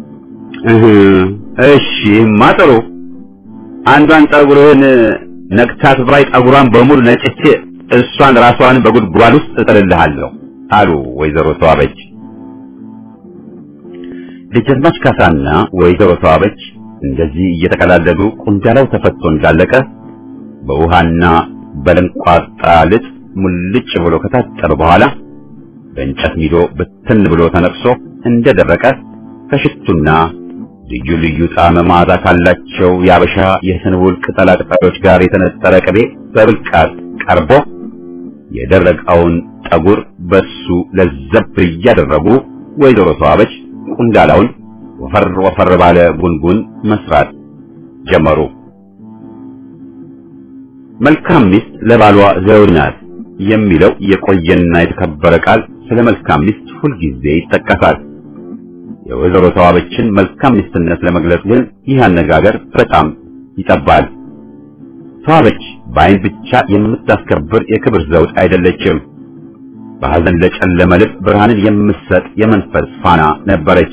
እሺ ማጥሩ አንዷን ጸጉርህን ነክታት ብራይ ጸጉሯን በሙሉ ነጭቼ እሷን ራሷን በጉድጓድ ውስጥ እጥልልሃለሁ አሉ ወይዘሮ ተዋበች። ደጃዝማች ካሳና ወይዘሮ ተዋበች እንደዚህ እየተቀላለዱ ቁንዳላው ተፈቶ እንዳለቀ በውሃና በለንቋጣ ልጥ ሙልጭ ብሎ ከታጠበ በኋላ በእንጨት ሚዶ ብትን ብሎ ተነቅሶ እንደደረቀ ከሽቱና ልዩ ልዩ ጣዕመ መዓዛ ካላቸው የአበሻ የስንቡል ቅጠላቅጠሎች ጋር የተነጠረ ቅቤ በብልቃጥ ቀርቦ የደረቀውን ጠጉር በሱ ለዘብ እያደረጉ ወይዘሮ ተዋበች ቁንዳላውን ወፈር ወፈር ባለ ጉንጉን መስራት ጀመሩ። መልካም ሚስት ለባሏ ዘውድ ናት የሚለው የቆየና የተከበረ ቃል ስለ መልካም ሚስት ሁልጊዜ ይጠቀሳል። የወይዘሮ ተዋበችን መልካም ሚስትነት ለመግለጽ ግን ይህ አነጋገር በጣም ይጠባል። ተዋበች በዓይን ብቻ የምታስከብር የክብር ዘውድ አይደለችም። በሐዘን ለጨለመ ልብ ብርሃንን የምትሰጥ የመንፈስ ፋና ነበረች።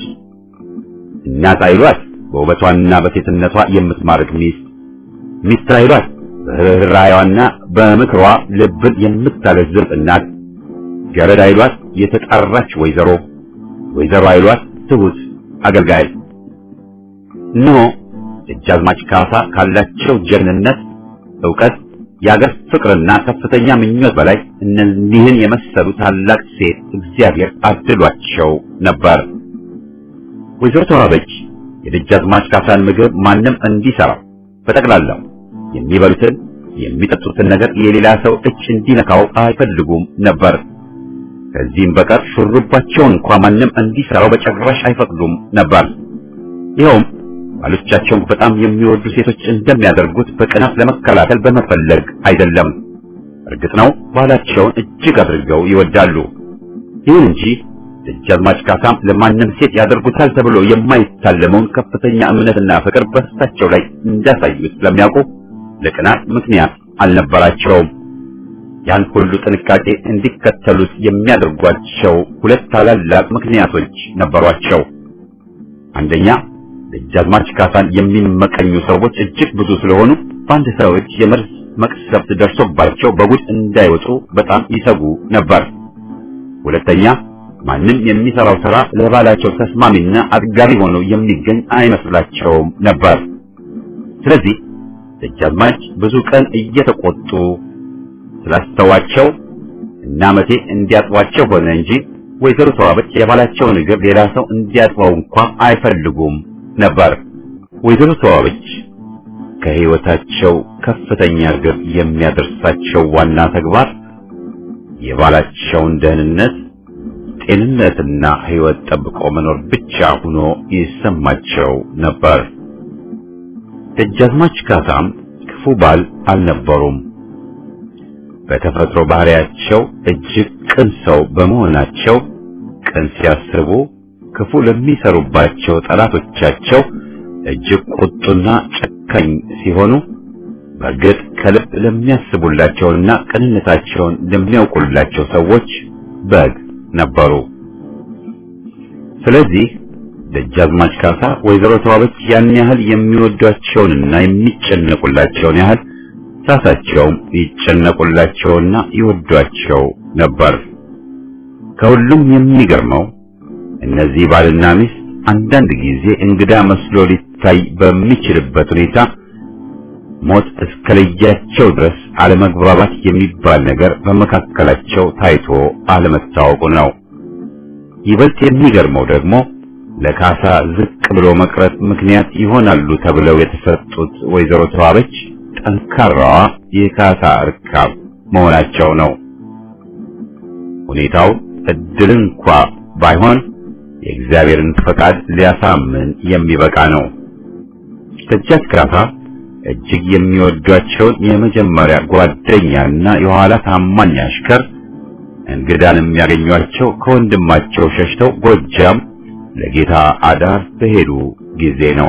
እናት አይሏት በውበቷና በሴትነቷ የምትማርክ ሚስት አይሏት በርህራኄዋና በምክሯ ልብን የምታለዝብ እናት፣ ገረድ አይሏት የተጣራች ወይዘሮ አይሏት ትሁት አገልጋይ። እነሆ ደጃዝማች ካሳ ካላቸው ጀግንነት፣ ዕውቀት፣ የአገር ፍቅርና ከፍተኛ ምኞት በላይ እነዚህን የመሰሉ ታላቅ ሴት እግዚአብሔር አድሏቸው ነበር። ወይዘሮ ተዋበች የደጃዝማች ካሳን ምግብ ማንም እንዲሰራው በጠቅላላው የሚበሉትን የሚጠጡትን ነገር የሌላ ሰው እጅ እንዲነካው አይፈልጉም ነበር። ከዚህም በቀር ሹሩባቸውን እንኳን ማንም እንዲሰራው በጭራሽ አይፈቅዱም ነበር። ይኸውም ባሎቻቸውን በጣም የሚወዱ ሴቶች እንደሚያደርጉት በቅናት ለመከላከል በመፈለግ አይደለም። እርግጥ ነው ባላቸውን እጅግ አድርገው ይወዳሉ። ይሁን እንጂ ደጃዝማች ካሳም ለማንም ሴት ያደርጉታል ተብሎ የማይታለመውን ከፍተኛ እምነትና ፍቅር በእሳቸው ላይ እንዳሳዩት ስለሚያውቁ ለቅናት ምክንያት አልነበራቸውም። ያን ሁሉ ጥንቃቄ እንዲከተሉት የሚያደርጓቸው ሁለት ታላላቅ ምክንያቶች ነበሯቸው። አንደኛ ደጃዝማች ካሳን የሚመቀኙ ሰዎች እጅግ ብዙ ስለሆኑ በአንድ ሰው እጅ የመርዝ መቅሰፍት ደርሶባቸው በጉድ እንዳይወጡ በጣም ይሰጉ ነበር። ሁለተኛ ማንም የሚሰራው ሥራ ለባላቸው ተስማሚና አጥጋቢ ሆኖ የሚገኝ አይመስላቸውም ነበር። ስለዚህ ደጃዝማች ብዙ ቀን እየተቆጡ ስላስተዋቸው እና መቴ እንዲያጥዋቸው ሆነ እንጂ ወይዘሮ ተዋበች የባላቸውን እግር ሌላ ሰው እንዲያጥዋው እንኳን አይፈልጉም ነበር። ወይዘሮ ተዋበች ከሕይወታቸው ከፍተኛ ግብ የሚያደርሳቸው ዋና ተግባር የባላቸውን ደህንነት፣ ጤንነትና ሕይወት ጠብቆ መኖር ብቻ ሆኖ ይሰማቸው ነበር። ደጃዝማች ካሳም ክፉ ባል አልነበሩም። በተፈጥሮ ባህሪያቸው እጅግ ቅን ሰው በመሆናቸው ቅን ሲያስቡ ክፉ ለሚሰሩባቸው ጠላቶቻቸው እጅግ ቁጡና ጨካኝ ሲሆኑ፣ በግጥ ከልብ ለሚያስቡላቸውና ቅንነታቸውን ለሚያውቁላቸው ሰዎች በግ ነበሩ። ስለዚህ ደጃዝማች ካሳ ወይዘሮ ተዋበች ያን ያህል የሚወዷቸውንና የሚጨነቁላቸውን ያህል ራሳቸውም ይጨነቁላቸውና ይወዷቸው ነበር። ከሁሉም የሚገርመው እነዚህ ባልና ሚስት አንዳንድ ጊዜ እንግዳ መስሎ ሊታይ በሚችልበት ሁኔታ ሞት እስከለያቸው ድረስ አለመግባባት የሚባል ነገር በመካከላቸው ታይቶ አለመታወቁ ነው። ይበልጥ የሚገርመው ደግሞ ለካሳ ዝቅ ብሎ መቅረት ምክንያት ይሆናሉ ተብለው የተሰጡት ወይዘሮ ተዋበች ጠንካራዋ የካሳ እርካብ መሆናቸው ነው። ሁኔታው እድል እንኳ ባይሆን የእግዚአብሔርን ፈቃድ ሊያሳምን የሚበቃ ነው። ደጃች ካሳ እጅግ የሚወዷቸውን የመጀመሪያ ጓደኛና የኋላ ታማኝ አሽከር እንግዳን የሚያገኟቸው ከወንድማቸው ሸሽተው ጎጃም ለጌታ አዳር በሄዱ ጊዜ ነው።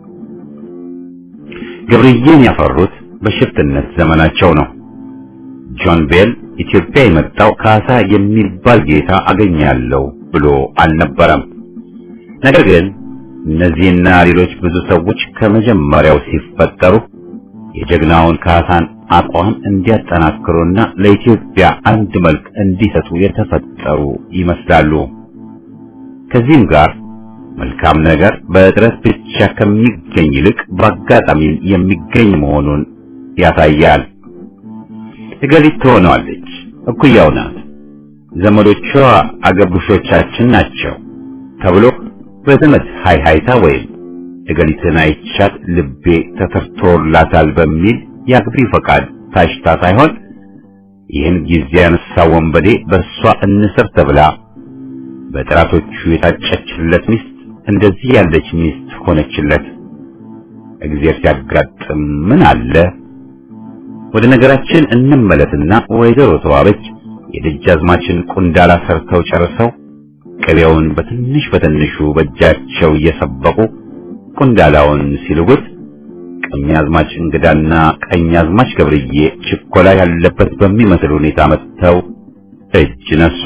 ገብርዬን ያፈሩት በሽፍትነት ዘመናቸው ነው። ጆን ቤል ኢትዮጵያ የመጣው ካሳ የሚባል ጌታ አገኛለሁ ብሎ አልነበረም። ነገር ግን እነዚህና ሌሎች ብዙ ሰዎች ከመጀመሪያው ሲፈጠሩ የጀግናውን ካሳን አቋም እንዲያጠናክሩና ለኢትዮጵያ አንድ መልክ እንዲሰጡ የተፈጠሩ ይመስላሉ። ከዚህም ጋር መልካም ነገር በጥረት ብቻ ከሚገኝ ይልቅ በአጋጣሚ የሚገኝ መሆኑን ያሳያል። እገሊት ትሆናለች፣ እኩያው ናት፣ ዘመዶቿ አገብሾቻችን ናቸው ተብሎ በዘመድ ሃይሃይታ ወይም እገሊትን አይቻት ልቤ ተተርቶላታል በሚል የአግብሪ ፈቃድ ታሽታ ሳይሆን ይህን ጊዜ ያነሳ ወንበዴ በእሷ እንስር ተብላ በጥራቶቹ የታጨችለት ሚስት እንደዚህ ያለች ሚስት ሆነችለት። እግዚአብሔር ሲያጋጥም ምን አለ? ወደ ነገራችን እንመለስና ወይዘሮ ተዋበች የደጃዝማችን ቁንዳላ ሰርተው ጨርሰው ቅቤውን በትንሽ በትንሹ በእጃቸው እየሰበቁ ቁንዳላውን ሲልጉት ቀኛዝማች እንግዳና ቀኛዝማች ገብርዬ ችኮላ ያለበት በሚመስል ሁኔታ መጥተው እጅ ነሱ።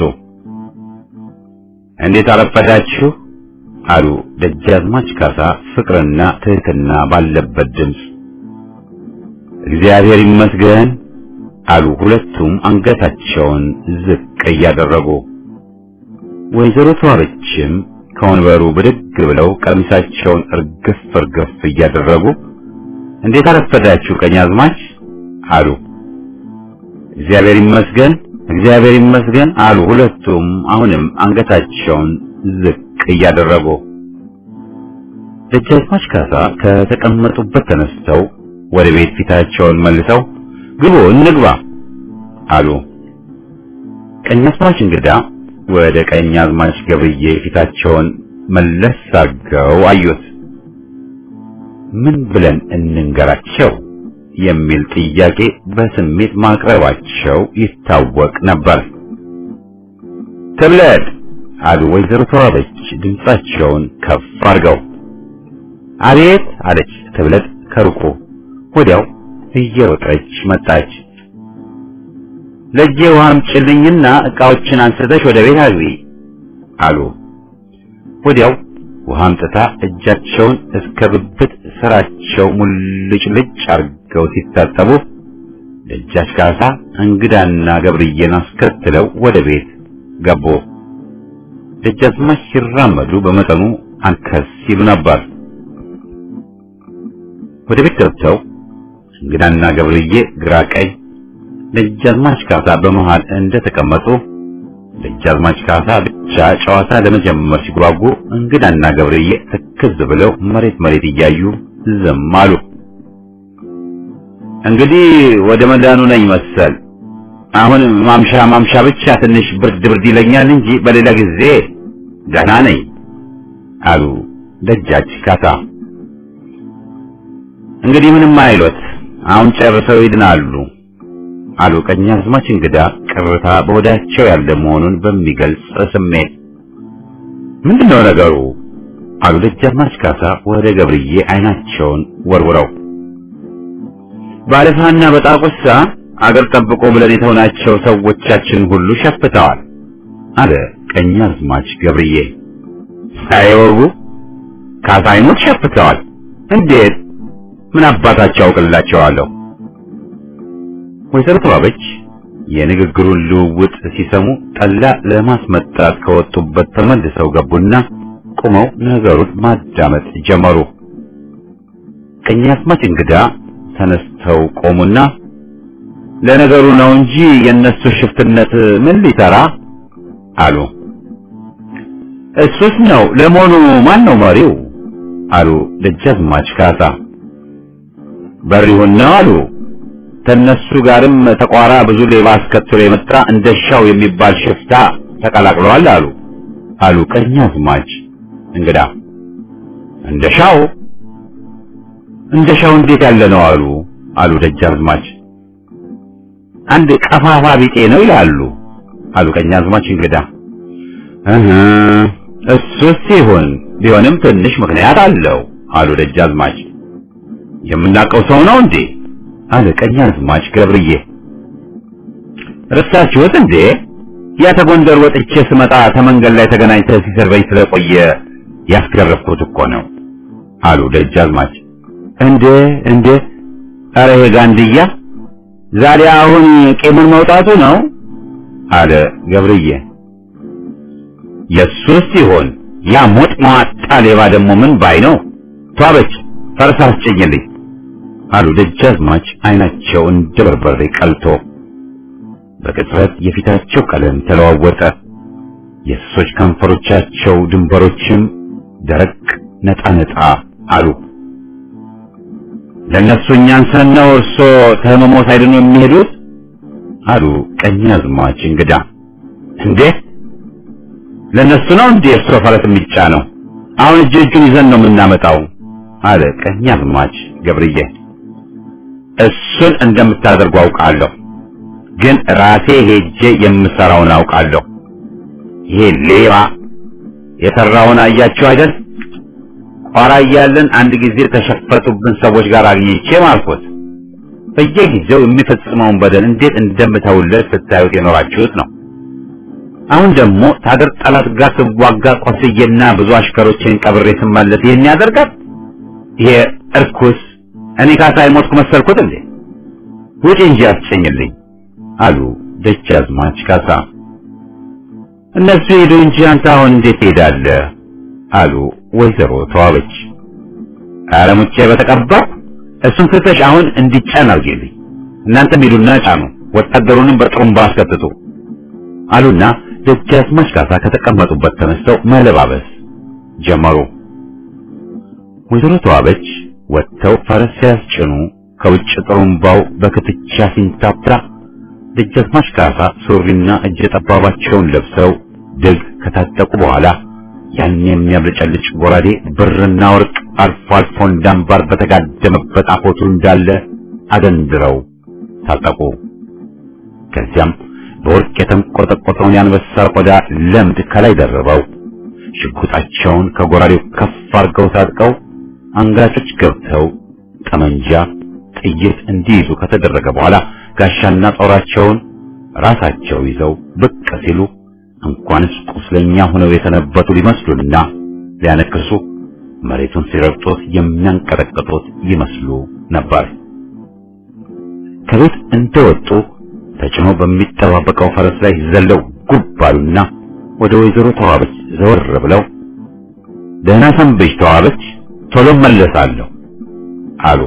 እንዴት አረፈዳችሁ አሉ ደጃዝማች ካሳ ፍቅርና ትህትና ባለበት ድምፅ። እግዚአብሔር ይመስገን አሉ ሁለቱም አንገታቸውን ዝቅ እያደረጉ። ወይዘሮ ተዋበችም ከወንበሩ ብድግ ብለው ቀሚሳቸውን እርግፍ እያደረጉ እንዴት አረፈዳችሁ ቀኛዝማች አሉ። እግዚአብሔር ይመስገን አሉ ሁለቱም አሁንም አንገታቸውን ዝቅ እያደረጉ። ደጃዝማች ካሳ ከተቀመጡበት ተነስተው ወደ ቤት ፊታቸውን መልሰው ግቡ እንግባ አሉ። ቀኛዝማች እንግዳ ወደ ቀኛዝማች ገብርዬ ፊታቸውን መለስ አድርገው አዩት። ምን ብለን እንንገራቸው የሚል ጥያቄ በስሜት ማቅረባቸው ይታወቅ ነበር። ትብለጥ አሉ ወይዘሮ ተዋበች ድምጻቸውን ከፍ አድርገው። አቤት አለች ትብለጥ ከሩቁ። ወዲያው እየሮጠች መጣች። ለጄ ውሃ አምጪልኝና ዕቃዎችን አንስተሽ ወደ ቤት አግቢ አሉ። ወዲያው ውሃ አምጥታ እጃቸውን እስከ ብብት ስራቸው ሙልጭልጭ አርገው ሲታጠቡ ደጃች ካሳ እንግዳና ገብርዬን አስከትለው ወደ ቤት ገቡ። ደጃዝማች ሲራመዱ በመጠኑ አንከስ ሲሉ ነበር። ወደ ቤት ገብተው እንግዳና ገብርዬ ግራ ቀኝ፣ ደጃዝማች ካሳ በመሃል እንደተቀመጡ ደጃዝማች ካሳ ብቻ ጨዋታ ለመጀመር ሲጓጉ እንግዳና ገብርዬ ትክዝ ብለው መሬት እያዩ ዝም አሉ። እንግዲህ ወደ መዳኑ ነኝ መሰል። አሁን ማምሻ ብቻ ትንሽ ብርድ ይለኛል እንጂ በሌላ ጊዜ ደህና ነኝ አሉ ደጃች ካሳ። እንግዲህ ምንም አይሎት፣ አሁን ጨርሰው ይድናሉ አሉ ቀኛዝማች እንግዳ ቅርታ በወዳቸው ያለ መሆኑን በሚገልጽ ስሜት። ምንድነው ነገሩ አሉ ደጃዝማች ካሳ ወደ ገብርዬ አይናቸውን ወርውረው። ባለፋና በጣቁሳ አገር ጠብቆ ብለን የተውናቸው ሰዎቻችን ሁሉ ሸፍተዋል አለ ቀኛዝማች ገብርዬ። ሳይወጉ ካሳ አይሞት ሸፍተዋል። እንዴት? ምን አባታቸው አውቅላቸዋለሁ? ወይዘሮ ተዋበች የንግግሩን ልውውጥ ሲሰሙ ጠላ ለማስመጣት ከወጡበት ተመልሰው ገቡና ቆመው ነገሩን ማዳመጥ ጀመሩ። ቀኛዝማች እንግዳ ተነስተው ቆሙና ለነገሩ ነው እንጂ የነሱ ሽፍትነት ምን ሊሰራ አሉ። እሱስ ነው። ለመሆኑ ማን ነው መሪው አሉ ደጃዝማች ካሳ። በሪሁን ነው አሉ። ከነሱ ጋርም ተቋራ ብዙ ሌባ አስከትሎ የመጣ እንደሻው የሚባል ሽፍታ ተቀላቅለዋል አሉ ቀኛዝማች እንግዳ። እንደሻው እንዴት ያለ ነው አሉ ደጃዝማች። አንድ ቀፋፋ ቢጤ ነው ይላሉ አሉ ቀኛዝማች እንግዳ። እሱስ ይሁን ቢሆንም ትንሽ ምክንያት አለው አሉ ደጃዝማች። የምናውቀው ሰው ነው እንዴ? አለ ቀኛዝማች ገብርዬ። ረሳችሁት እንዴ? ያ ተጎንደር ወጥቼ ስመጣ ተመንገድ ላይ ተገናኝተን ሲሰርበኝ ስለቆየ ያስገረፍኩት እኮ ነው አሉ ደጃዝማች። እንዴ አረ ጋንድያ ዛሬ አሁን ቄሙን መውጣቱ ነው አለ ገብርዬ። የሱስ ሲሆን ያ ሞት ማጣ ሌባ ደግሞ ምን ባይ ነው? ተዋበች ፈረስ አስጭኝልኝ አሉ ደጃዝማች አይናቸው እንደ በርበሬ ቀልቶ። በቅጽበት የፊታቸው ቀለም ተለዋወጠ። የእሶች ከንፈሮቻቸው ድንበሮችም ደረቅ ነጣ አሉ። ለነሱ እኛን ሰነው እርሶ ተህመሞ ሳይድኑ የሚሄዱት አሉ ቀኛዝማች እንግዳ። እንዴ ለነሱ ነው እንዴ እርሶ ፈረስ የሚጫነው? አሁን እጁን ይዘን ነው የምናመጣው አለ ቀኛዝማች ገብርዬ። እሱን እንደምታደርጉ አውቃለሁ፣ ግን ራሴ ሄጄ የምሰራውን አውቃለሁ። ይሄ ሌባ የሰራውን አያችሁ አይደል? ቋራ እያለን አንድ ጊዜ ተሸፈቱብን ሰዎች ጋር አግኝቼ ማልኩት። በየጊዜው የሚፈጽመውን በደል እንዴት እንደምተውለት ስታዩት የኖራችሁት ነው። አሁን ደግሞ ታገር ጠላት ጋር ስዋጋ ቆስዬና ብዙ አሽከሮችን ቀብሬ ስመለስ ይሄን ያደርጋል? ይሄ እርኩስ እኔ ካሳ አይሞትኩ መሰልኩት እንዴ? ውጪ እንጂ አስጨኝልኝ አሉ ደጃዝማች ካሳ። እነሱ ሄዱ እንጂ አንተ አሁን እንዴት ትሄዳለህ? አሉ ወይዘሮ ተዋበች። ኧረ ሙቼ በተቀባ እሱን ፍተሽ አሁን እንዲጫን አድርጊልኝ። እናንተም ሄዱና ጫኑ፣ ወታደሩንም በጥሩምባ አስከትቱ አሉና ደጃዝማች ካሳ ከተቀመጡበት ተነስተው መለባበስ ጀመሩ። ወይዘሮ ተዋበች ወጥተው ፈረስ ሲያስጭኑ ከውጭ ጥሩምባው በክትቻ ሲንታታ ደጃዝማች ካሳ ሱሪና እጀ ጠባባቸውን ለብሰው ድግ ከታጠቁ በኋላ ያን የሚያብለጨልጭ ጎራዴ ብርና ወርቅ አልፎ አልፎ እንዳምባር በተጋደመበት አፎቱ እንዳለ አገንድረው ታጠቁ። ከዚያም በወርቅ የተንቆጠቆጠውን ያንበሳ ቆዳ ለምድ ከላይ ደርበው ሽጉጣቸውን ከጎራዴው ከፍ አድርገው ታጥቀው አንጋቾች ገብተው ጠመንጃ ጥይት እንዲይዙ ከተደረገ በኋላ ጋሻና ጦራቸውን ራሳቸው ይዘው ብቅ ሲሉ እንኳንስ ቁስለኛ ሆነው የተነበቱ ሊመስሉና ሊያነክሱ መሬቱን ሲረግጡት የሚያንቀጠቅጡት ይመስሉ ነበር። ከቤት እንደወጡ ተጭኖ በሚጠባበቀው ፈረስ ላይ ዘለው ጉብ አሉና ወደ ወይዘሮ ተዋበች ዘወር ብለው ደህና ሰንብች ተዋበች፣ ቶሎ መለሳለሁ አሉ።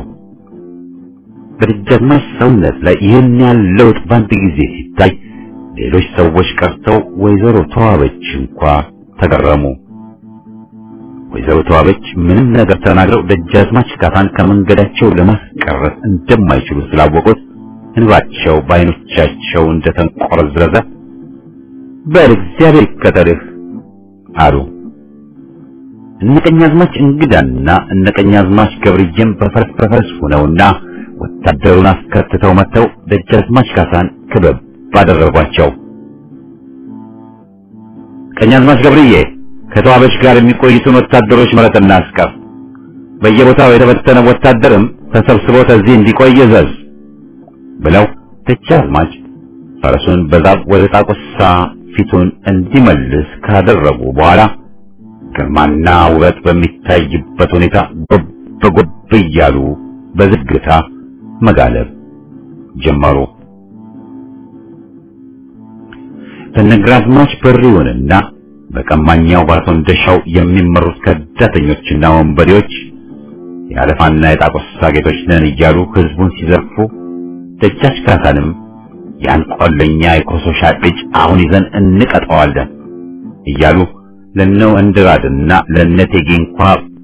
በደጃዝማች ሰውነት ላይ ይህን ያህል ለውጥ በአንድ ጊዜ ሲታይ ሌሎች ሰዎች ቀርተው ወይዘሮ ተዋበች እንኳ ተገረሙ። ወይዘሮ ተዋበች ምንም ነገር ተናግረው ደጃዝማች ካሳን ከመንገዳቸው ለማስቀረት እንደማይችሉ ስላወቁት እንባቸው በዓይኖቻቸው እንደተንቆረዘዘ በል እግዚአብሔር ይከተልህ አሉ። እነቀኛዝማች እንግዳና እነቀኛዝማች ገብርዬም በፈረስ ሆነውና ወታደሩን አስከትተው መጥተው ደጃዝማች ካሳን ክበብ ባደረጓቸው። ቀኛዝማች ገብርዬ ከተዋበች ጋር የሚቆዩትን ወታደሮች መረጥና አስቀር፣ በየቦታው የተበተነ ወታደርም ተሰብስቦ ከዚህ እንዲቆይ እዘዝ ብለው ደጃዝማች ፈረሱን በዛብ ወደ ጣቁሳ ፊቱን እንዲመልስ ካደረጉ በኋላ ግርማና ውበት በሚታይበት ሁኔታ ጎብ እያሉ በዝግታ መጋለብ ጀመሩ። በነግራዝማች በሪውንና በቀማኛው ባቶ እንደሻው የሚመሩት ከዳተኞችና ወንበዴዎች የአለፋና የጣቆሳ ጌቶች ነን እያሉ ህዝቡን ሲዘርፉ ደጃች ካሳንም ያን ቆለኛ የኮሶ ሻጭ አሁን ይዘን እንቀጣዋለን እያሉ ለነው እንድራድና ለነቴጌ እንኳ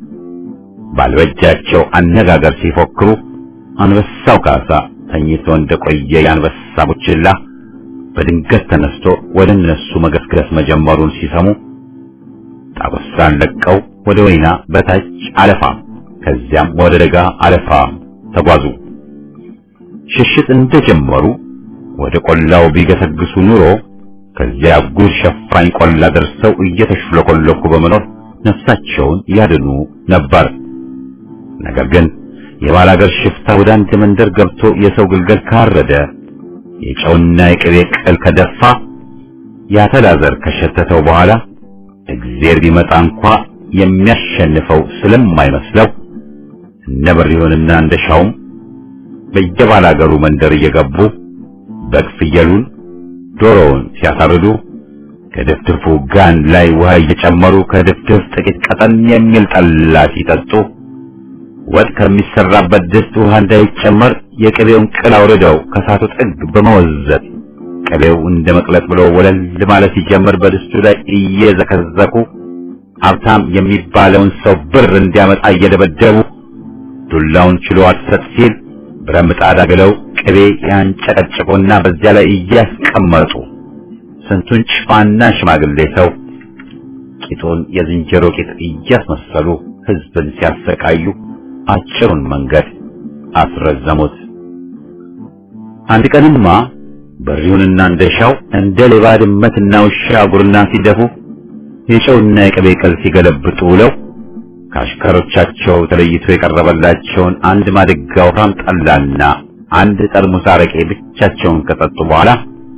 ባልበጃቸው አነጋገር ሲፎክሩ አንበሳው ካሳ ተኝቶ እንደቆየ የአንበሳ ቡችላ በድንገት ተነስቶ ወደ እነሱ መገስገስ መጀመሩን ሲሰሙ ጣቆሳን ለቀው ወደ ወይና በታች አለፋ ከዚያም ወደ ደጋ አለፋ ተጓዙ። ሽሽት እንደጀመሩ ወደ ቆላው ቢገሰግሱ ኑሮ ከዚያ ጉድ ሸፋኝ ቆላ ደርሰው እየተሽለኮለኩ በመኖር ነፍሳቸውን ያድኑ ነበር። ነገር ግን የባላገር ሽፍታ ወደ አንድ መንደር ገብቶ የሰው ግልገል ካረደ፣ የጨውና የቅቤ ቅል ከደፋ፣ ያተላዘር ከሸተተው በኋላ እግዚአብሔር ቢመጣ እንኳ የሚያሸንፈው ስለማይመስለው እነበሪውንና እንደሻውም በየባላገሩ መንደር እየገቡ በግ ፍየሉን ዶሮውን ሲያሳርዱ ከድፍድፉ ጋን ላይ ውሃ እየጨመሩ ከድፍድፍ ጥቂት ቀጠን የሚል ጠላ ሲጠጡ ወጥ ከሚሰራበት ድስት ውሃ እንዳይጨመር የቅቤውን ቅል አውርደው ከሳቱ ጥግ በመወዘት ቅቤው እንደ መቅለጥ ብሎ ወለል ማለት ሲጀምር በድስቱ ላይ እየዘከዘኩ ሀብታም የሚባለውን ሰው ብር እንዲያመጣ እየደበደቡ ዱላውን ችሎ አልሰጥ ሲል ብረምጣድ አግለው ቅቤ ያንጨቀጭቁና በዚያ ላይ እያስቀመጡ ስንቱን ጨዋና ሽማግሌ ሰው ቂጡን የዝንጀሮ ቂጥ እያስመሰሉ ሕዝብን ሲያሰቃዩ አጭሩን መንገድ አስረዘሙት። አንድ ቀንማ በሪውንና እንደሻው እንደ ሌባ ድመትና ውሻ ጉርና ሲደፉ የጨውና የቅቤ ቅል ሲገለብጡ ውለው ከአሽከሮቻቸው ተለይቶ የቀረበላቸውን አንድ ማድጋ ወፍራም ጠላና አንድ ጠርሙስ አረቄ ብቻቸውን ከጠጡ በኋላ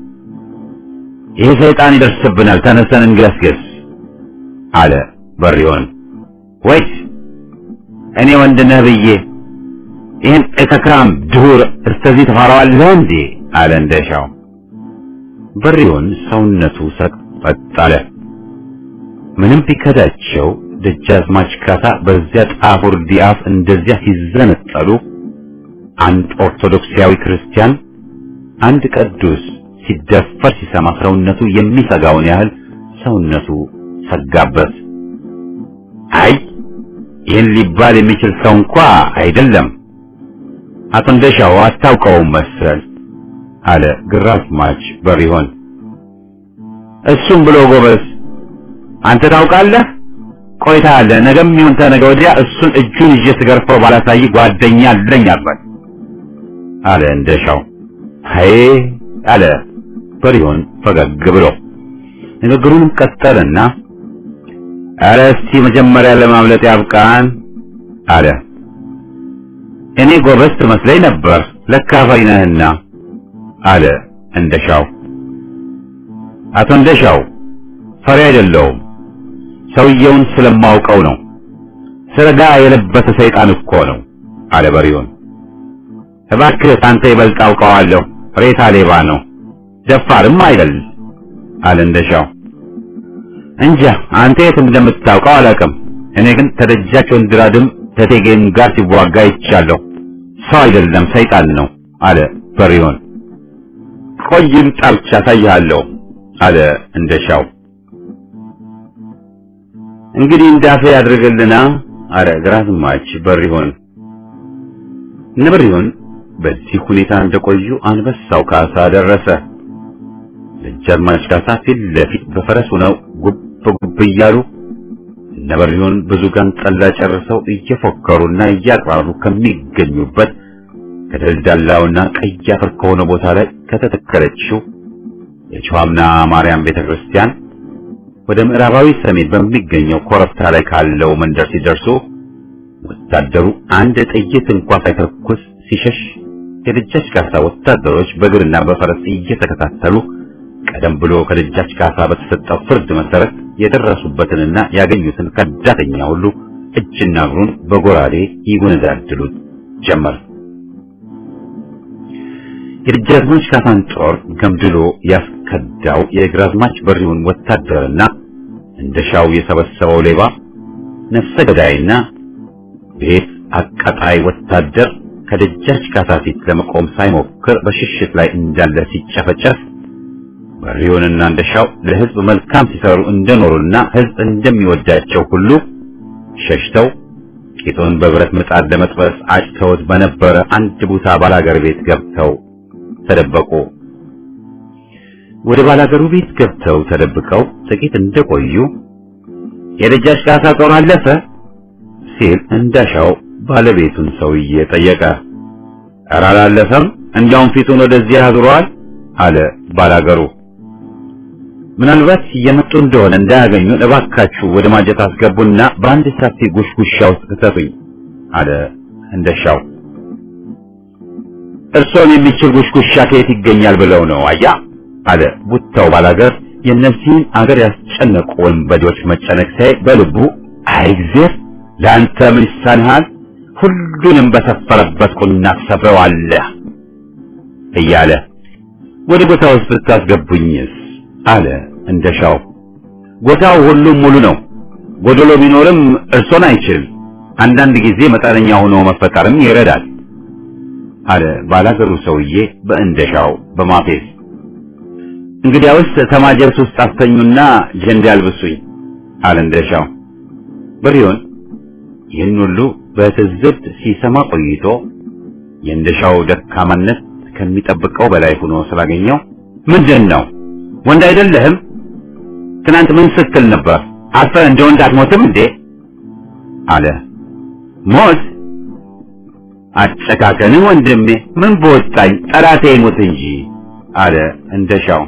ይህ ሰይጣን ይደርስብናል፣ ተነስተን እንገስግስ አለ በሪውን። ወይስ እኔ ወንድ ነህ ብዬ ይህን እከካም ድሁር እስከዚህ ተፋራዋለህ እንዴ? አለ እንደሻው። በሪውን ሰውነቱ ሰቅጠጥ አለ። ምንም ቢከዳቸው ደጃዝማች ካሳ በዚያ ጣፉር ዲያፍ እንደዚያ ሲዘነጠሉ አንድ ኦርቶዶክሳዊ ክርስቲያን አንድ ቅዱስ ሲደፈር ሲሰማ ሰውነቱ የሚሰጋውን ያህል ሰውነቱ ሰጋበት። አይ ይህን ሊባል የሚችል ሰው እንኳ አይደለም፣ አቶ እንደሻው አታውቀውም መሰል አለ ግራዝማች በሪሆን። እሱም ብሎ ጎበዝ አንተ ታውቃለህ? ቆይታለ ነገም ይሁን ተነገ ወዲያ እሱን እጁን ይዤ ስገርፈው ባላሳይ ጓደኛ አለኝ አለ እንደሻው። አይ አለ በሪሆን ፈገግ ብሎ። ንግግሩንም ቀጠለና አረ እስቲ መጀመሪያ ለማምለጥ ያብቃን አለ። እኔ ጎበዝ ትመስለኝ ነበር ለካ ፈሪ ነህና አለ እንደሻው። አቶ እንደሻው ፈሪ አይደለሁም፣ ሰውየውን ስለማውቀው ነው። ስረጋ የለበሰ ሰይጣን እኮ ነው አለ በሪውን። እባክህ አንተ ይበልጥ አውቀዋለሁ፣ ሬታ ሌባ ነው፣ ደፋርም አይደል አለ እንደሻው። እንጃ አንተ የት እንደምታውቀው አላውቅም። እኔ ግን ተደጃች ወንድራድም ተቴጌም ጋር ሲዋጋ ይቻለሁ። ሰው አይደለም ሰይጣን ነው አለ በሪውን። ቆይም ጣብቻ ታያለሁ አለ እንደሻው። እንግዲህ እንዳፈ ያድርግልና አለ ግራዝማች በሪውን። በሪውን በዚህ ሁኔታ እንደቆዩ አንበሳው ካሳ ደረሰ። ደጃዝማች ካሳ ፊት ለፊት በፈረሱ ነው ጉብ እያሉ በሪውን ብዙ ቀን ጠላ ጨርሰው እየፎከሩና እያቅራሩ ከሚገኙበት ከደልዳላውና ቀይ አፈር ከሆነ ቦታ ላይ ከተተከለችው የጨዋምና ማርያም ቤተክርስቲያን ወደ ምዕራባዊ ሰሜን በሚገኘው ኮረብታ ላይ ካለው መንደር ሲደርሱ ወታደሩ አንድ ጥይት እንኳን ሳይተኩስ ሲሸሽ የደጃች ካሳ ወታደሮች በእግርና በፈረስ እየተከታተሉ ቀደም ብሎ ከደጃች ካሳ በተሰጠው ፍርድ መሰረት የደረሱበትንና ያገኙትን ከዳተኛ ሁሉ እጅና እግሩን በጎራዴ ይጎነዳድሉት ጀመር። የደጃዝማች ካሳን ጦር ገምድሎ ያስከዳው የግራዝማች በሪውን ወታደርና እንደሻው የሰበሰበው ሌባ ነፍሰ ገዳይና ቤት አቃጣይ ወታደር ከደጃች ካሳ ፊት ለመቆም ሳይሞክር በሽሽት ላይ እንዳለ ሲጨፈጨፍ በሪውንና እንደሻው ለሕዝብ መልካም ሲሰሩ እንደኖሩና ሕዝብ እንደሚወዳቸው ሁሉ ሸሽተው ቂጡን በብረት ምጣድ ለመጥበስ አጭተውት በነበረ አንድ ቦታ ባላገር ቤት ገብተው ተደበቁ። ወደ ባላገሩ ቤት ገብተው ተደብቀው ጥቂት እንደቆዩ የደጃች ካሳ ጦር አለፈ ሲል እንደሻው ባለቤቱን ሰውዬ ጠየቀ። ኧረ አላለፈም፣ እንዲያውም ፊቱን ወደዚህ አዙሯል አለ ባላገሩ። ምናልባት የመጡ እንደሆነ እንዳያገኙ እባካችሁ ወደ ማጀት አስገቡና በአንድ ሰፊ ጉሽጉሻ ውስጥ ከተቱኝ አለ እንደሻው። እርሶን የሚችል ጉሽጉሻ ከየት ይገኛል ብለው ነው አያ አለ ቡታው ባላገር። የእነዚህን አገር ያስጨነቁ ወንበዴዎች መጨነቅ ሳይ በልቡ አይግዜር ለአንተ ምን ይሳንሃል፣ ሁሉንም በሰፈረበት ቁና ትሰፍረዋለህ እያለ ወደ ቦታው ውስጥ ብታስገቡኝስ አለ እንደሻው። ቦታው ሁሉም ሙሉ ነው፣ ጎደሎ ቢኖርም እርሶን አይችል፣ አንዳንድ ጊዜ መጠነኛ ሆኖ መፈጠርም ይረዳል አለ ባላገሩ ሰውዬ በእንደሻው በማፌዝ። እንግዲያውስ ተማጀት ውስጥ አስተኙና ጀንዳ አልብሱኝ አለ እንደሻው። በሪዮን ይህን ሁሉ በትዝብት ሲሰማ ቆይቶ የእንደሻው ደካማነት ከሚጠብቀው በላይ ሆኖ ስላገኘው ምንድን ነው ወንድ አይደለህም? ትናንት ምን ስትል ነበር? አፈር እንደ ወንድ አትሞትም እንዴ አለ። ሞት አጨካከን ወንድሜ፣ ምን በወጣኝ ጠላቴ ይሞት እንጂ አለ እንደሻው።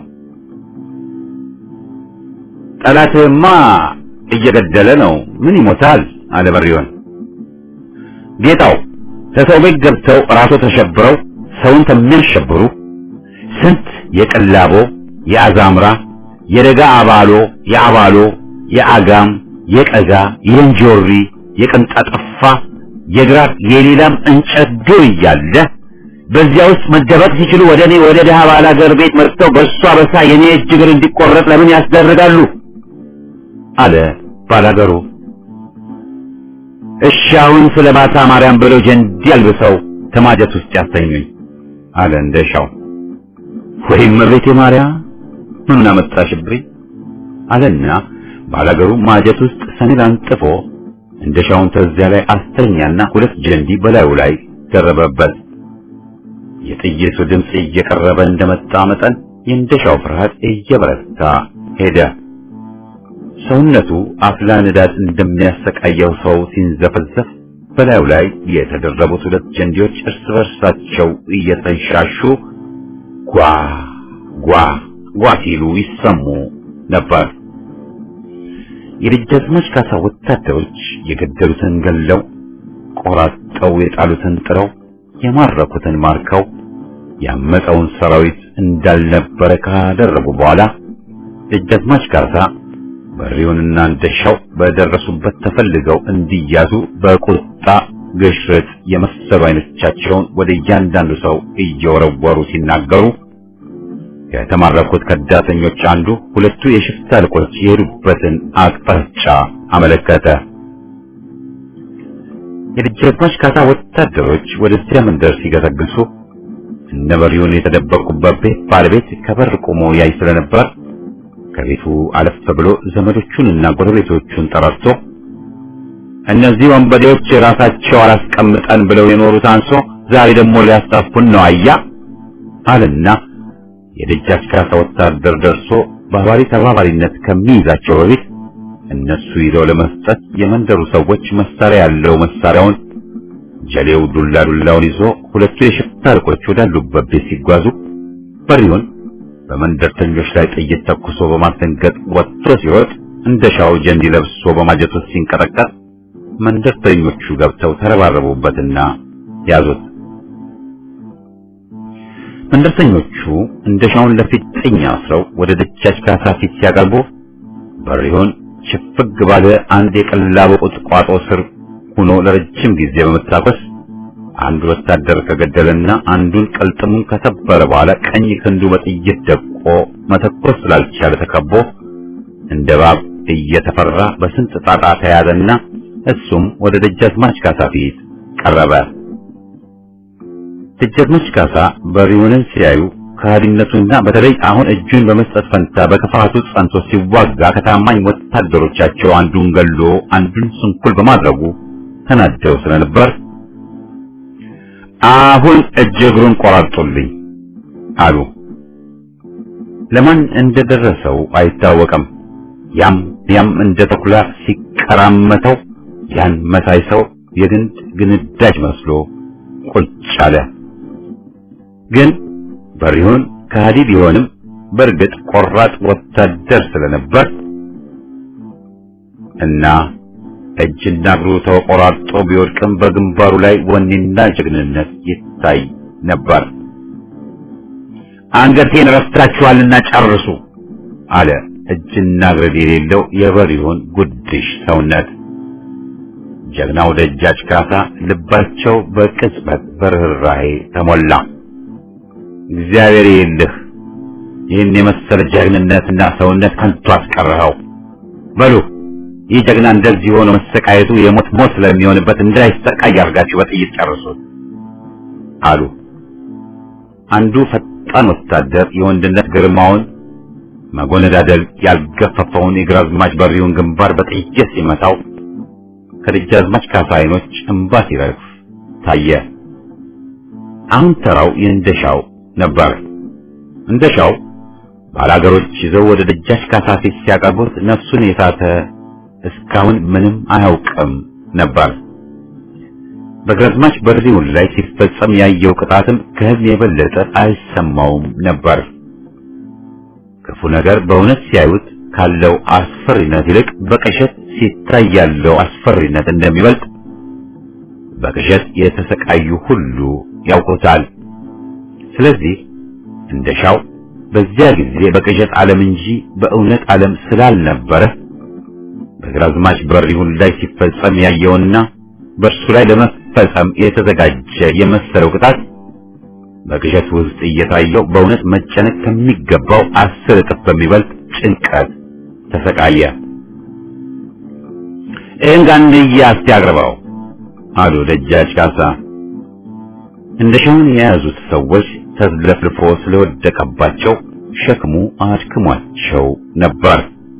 ጠላትማ እየገደለ ነው፣ ምን ይሞታል አለ በሪዮን። ጌታው ለሰው ቤት ገብተው ራሱ ተሸብረው ሰውን ከሚያሸብሩ ስንት የቀላቦ የአዛምራ የደጋ አባሎ የአባሎ የአጋም የቀዛ የእንጆሪ የቅንጣጠፋ የግራር የሌላም እንጨት ድር እያለ በዚያ ውስጥ መደበቅ ሲችሉ ወደኔ ወደ ደሃ ባላገር ቤት መጥተው በእሷ በሳ የኔ እጅ እግር እንዲቆረጥ ለምን ያስደርጋሉ አለ ባላገሩ። እሺ አሁን ስለ ባታ ማርያም ብለው ጀንዲ አልብሰው ተማጀት ውስጥ ያስተኙኝ አለ እንደሻው። ወይም መቤቴ ማርያም ምን አመጣሽብኝ አለና ባላገሩ ማጀት ውስጥ ሰኔን አንጥፎ እንደሻውን ተዚያ ላይ አስተኛና ሁለት ጀንዲ በላዩ ላይ ደረበበት። የጥይቱ ድምጽ እየቀረበ እንደመጣ መጠን የእንደሻው ፍርሃት እየበረታ ሄደ። ሰውነቱ አፍላ ንዳድ እንደሚያሰቃየው ሰው ሲንዘፈዘፍ በላዩ ላይ የተደረቡት ሁለት ጀንዲዎች እርስ በርሳቸው እየተንሻሹ ጓ ጓ ጓ ሲሉ ይሰሙ ነበር። የደጃዝማች ካሳ ወታደሮች የገደሉትን ገለው ቆራጠው የጣሉትን ጥረው የማረኩትን ማርከው ያመፀውን ሰራዊት እንዳልነበረ ካደረጉ በኋላ ደጃዝማች ካሳ በሪዮንና እንደሻው በደረሱበት ተፈልገው እንዲያዙ በቁጣ ግሽረት የመሰሉ አይኖቻቸውን ወደ እያንዳንዱ ሰው እየወረወሩ ሲናገሩ ከተማረኩት ከዳተኞች አንዱ ሁለቱ የሽፍታ አለቆች የሄዱበትን አቅጣጫ አመለከተ። የደጃዝማች ካሳ ወታደሮች ወደዚያ መንደር ሲገሰግሱ እነ በሪዮን የተደበቁበት ቤት ባለቤት ከበር ቆሞ ያይ ስለነበር ከቤቱ አለፍ ብሎ ዘመዶቹንና ጎረቤቶቹን ጠርቶ እነዚህ ወንበዴዎች ራሳቸው አላስቀምጠን ብለው የኖሩት አንሶ ዛሬ ደግሞ ሊያስጣፉን ነው አያ አለና የደጃች ካሳ ወታደር ደርሶ ባባሪ ተባባሪነት ከሚይዛቸው በፊት እነሱ ይዘው ለመስጠት የመንደሩ ሰዎች መሳሪያ ያለው መሳሪያውን ጀሌው ዱላውን ይዞ ሁለቱ የሽፍታ አለቆች ወዳሉበት ቤት ሲጓዙ በሪዮን በመንደርተኞች ላይ ጥይት ተኩሶ በማስደንገጥ ወጥቶ ሲወጥ እንደሻው ጀንዲ ለብሶ በማጀት ውስጥ ሲንቀጠቀጥ መንደርተኞቹ ገብተው ተረባረቡበትና ያዙት። መንደርተኞቹ እንደሻውን ለፊት ጥኝ አስረው ወደ ደጃች ካሳ ፊት ሲያቀርቡ በሪዮን ሽፍግ ባለ አንድ የቀላቦ ቁጥቋጦ ስር ሆኖ ለረጅም ጊዜ በመታፈስ አንድ ወታደር ከገደለና አንዱን ቀልጥሙን ከሰበረ በኋላ ቀኝ ክንዱ በጥይት ደቆ መተኮስ ስላልቻለ ተከቦ እንደ እባብ እየተፈራ በስንት ጣጣ ተያዘና እሱም ወደ ደጃዝማች ካሳ ፊት ቀረበ። ደጃዝማች ካሳ በሪዮንን ሲያዩ ከሃዲነቱና በተለይ አሁን እጁን በመስጠት ፈንታ በክፋቱ ጸንቶ ሲዋጋ ከታማኝ ወታደሮቻቸው አንዱን ገሎ አንዱን ስንኩል በማድረጉ ተናደው ስለነበር አሁን እጅግሩን ቆራርጡልኝ አሉ። ለማን እንደደረሰው አይታወቅም። ያም እንደ ተኩላ ሲቀራመተው ያን መሳይ ሰው የግንድ ግንዳጅ መስሎ ቁጭ አለ። ግን በሪዮን ከሃዲ ቢሆንም በእርግጥ ቆራጥ ወታደር ስለነበር እና እጅና እግሩ ተቆራርጦ ቢወድቅም በግንባሩ ላይ ወኔና ጀግንነት ይታይ ነበር። አንገቴን ረስታችኋልና ጨርሱ አለ እጅና እግር የሌለው የበሪውን ጉድሽ ሰውነት። ጀግናው ደጃች ካሳ ልባቸው በቅጽበት በርህራሄ ተሞላ። እግዚአብሔር ይልህ ይህን የመሰለ ጀግንነትና ሰውነት ከንቱ አስቀረኸው። በሉ ይህ ጀግና እንደዚህ ሆኖ መሰቃየቱ የሞት ሞት ስለሚሆንበት እንዳይሰቃይ አድርጋችሁ በጥይት ጨርሱት አሉ። አንዱ ፈጣን ወታደር የወንድነት ግርማውን መጎነዳደል ያልገፈፈውን የግራዝማች በሪውን ግንባር በጥይት ሲመታው ከደጃዝማች ካሳ ዓይኖች እንባ ሲረግፍ ታየ። አሁን ተራው የእንደሻው ነበር። እንደሻው ባላገሮች ይዘው ወደ ደጃች ካሳ ፊት ሲያቀርቡት ነፍሱን የሳተ እስካሁን ምንም አያውቅም ነበር። በግራዝማች በሪውን ላይ ሲፈጸም ያየው ቅጣትም ከህዝብ የበለጠ አይሰማውም ነበር። ክፉ ነገር በእውነት ሲያዩት ካለው አስፈሪነት ይልቅ በቅዠት ሲታይ ያለው አስፈሪነት እንደሚበልጥ በቅዠት የተሰቃዩ ሁሉ ያውቁታል። ስለዚህ እንደሻው በዚያ ጊዜ በቅዠት ዓለም እንጂ በእውነት ዓለም ስላልነበረ በግራዝማች በሪውን ላይ ሲፈጸም ያየውና በእርሱ ላይ ለመፈጸም የተዘጋጀ የመሰለው ቅጣት በቅዠት ውስጥ እየታየው በእውነት መጨነቅ ከሚገባው 10 እጥፍ በሚበልጥ ጭንቀት ተሰቃየ። ጋንድያ አስተያግረባው አሉ ደጃች ካሳ። እንደሻውን የያዙት ሰዎች ተዝለፍልፎ ስለወደቀባቸው ሸክሙ አድክሟቸው ነበር።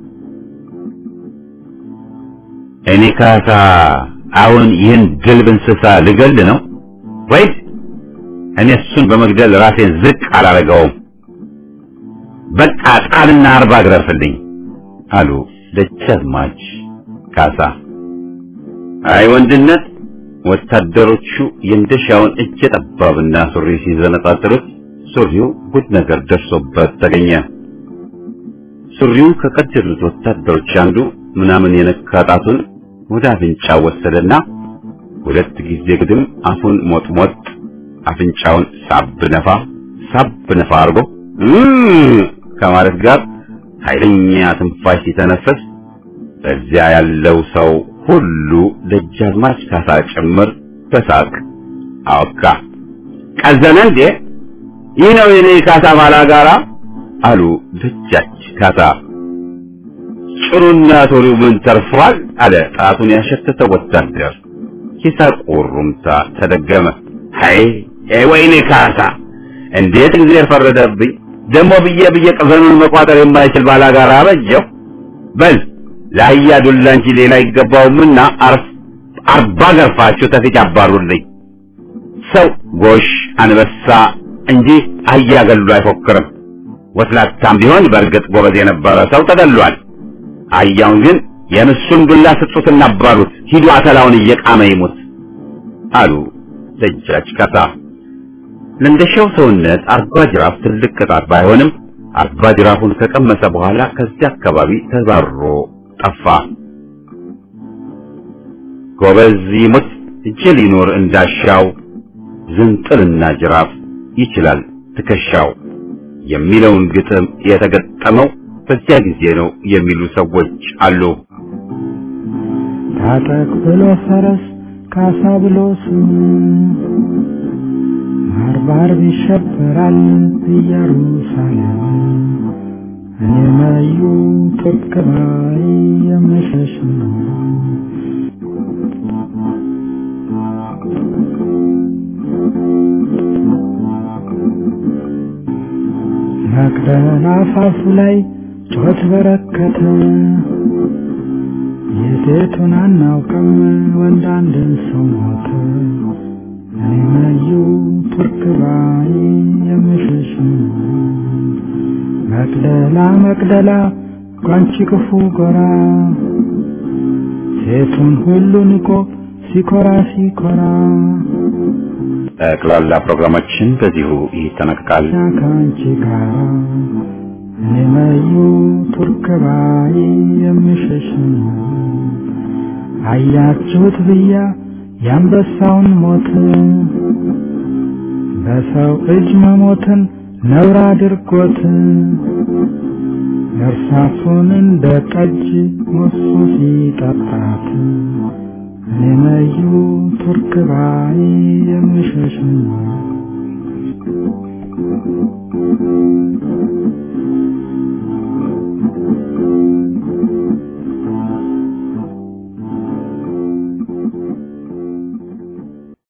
እኔ ካሳ አሁን ይህን ግልብ እንስሳ ልገል ነው ወይስ እኔ እሱን በመግደል ራሴን ዝቅ አላረገውም? በቃ ጣልና 40 ግረፍልኝ አሉ ደጃዝማች ካሳ። አይ ወንድነት! ወታደሮቹ የእንደሻውን እጀ ጠባብና ሱሪ ሲዘነጣጥሩት ሱሪው ጉድ ነገር ደርሶበት ተገኘ። ሱሪውን ከቀደዱት ወታደሮች አንዱ ምናምን የነካ ጣቱን ወደ አፍንጫ ወሰደና 2 ጊዜ ግድም አፉን ሞጥሞጥ አፍንጫውን ሳብ ነፋ አድርጎ ከማለት ጋር ኃይለኛ ትንፋሽ ሲተነፈስ በዚያ ያለው ሰው ሁሉ ደጃዝማች ካሳ ጭምር በሳቅ አወካ። ቀዘነ እንዴ? ይህ ነው የኔ ካሳ ባላጋራ አሉ ደጃች ካሳ። ጭሩና ቶሪው ምን ተርፏል አለ ጣቱን ያሸተተ ወታደር። የሳቁ ሩምታ ተደገመ። ሃይ ወይኔ ካሳ እንዴት እግዚአብሔር ፈረደብኝ! ደሞ ብዬ ቀዘኑን መቋጠር የማይችል ባላጋራ አበጀው። በል ለአህያ ዱላ እንጂ ሌላ ይገባውምና 40 ገርፋችሁ ተፊት አባሩልኝ። ሰው ጎሽ አንበሳ እንጂ አህያ ገሉ አይፎክርም። ወስላታም ቢሆን በእርግጥ ጎበዝ የነበረ ሰው ተገሏል። አህያውን ግን የምሱን ዱላ ስጡትና አባሩት። ሂዱ አተላውን እየቃመ ይሙት አሉ ደጃች ካሳ። ለእንደሻው ሰውነት 40 ጅራፍ ትልቅ ቅጣት ባይሆንም 40 ጅራፉን ከቀመሰ በኋላ ከዚያ አካባቢ ተባሮ ጠፋ። ጎበዝ ይሙት እጅል ይኖር እንዳሻው ዝንጥልና ጅራፍ ይችላል ትከሻው የሚለውን ግጥም የተገጠመው በዚያ ጊዜ ነው የሚሉ ሰዎች አሉ። ታጠቅ ብሎ ፈረስ ካሳ ብሎ ስሙ ባርባር ይሸበራል ኢየሩሳሌም እኔ ማዩ ቱርክ ባይ የምሸሽ ነው። መቅደላ አፋፉ ላይ ጩኸት በረከተ የቤቱን አናውቅም ወንድ አንድ ሰው ሞተ። እኔ ማዩ ቱርክ ባይ የምሸሽ ነው። መቅደላ ቋንቺ ክፉ ጎራ ሴቱን ሁሉ ንቆ ሲኮራ ጠቅላላ ፕሮግራማችን በዚሁ ይጠናቀቃል። ካንቺ ጋር እኔ መዩ ቱርክ ባይ የምሸሽ አያችሁት ብያ የአንበሳውን ሞት በሰው እጅ መሞትን ነውር አድርጎት እርሳሱን እንደ ጠጅ ሞሱ ሲጠጣት እኔ መዩ ቱርክ ባይ የምሸሽ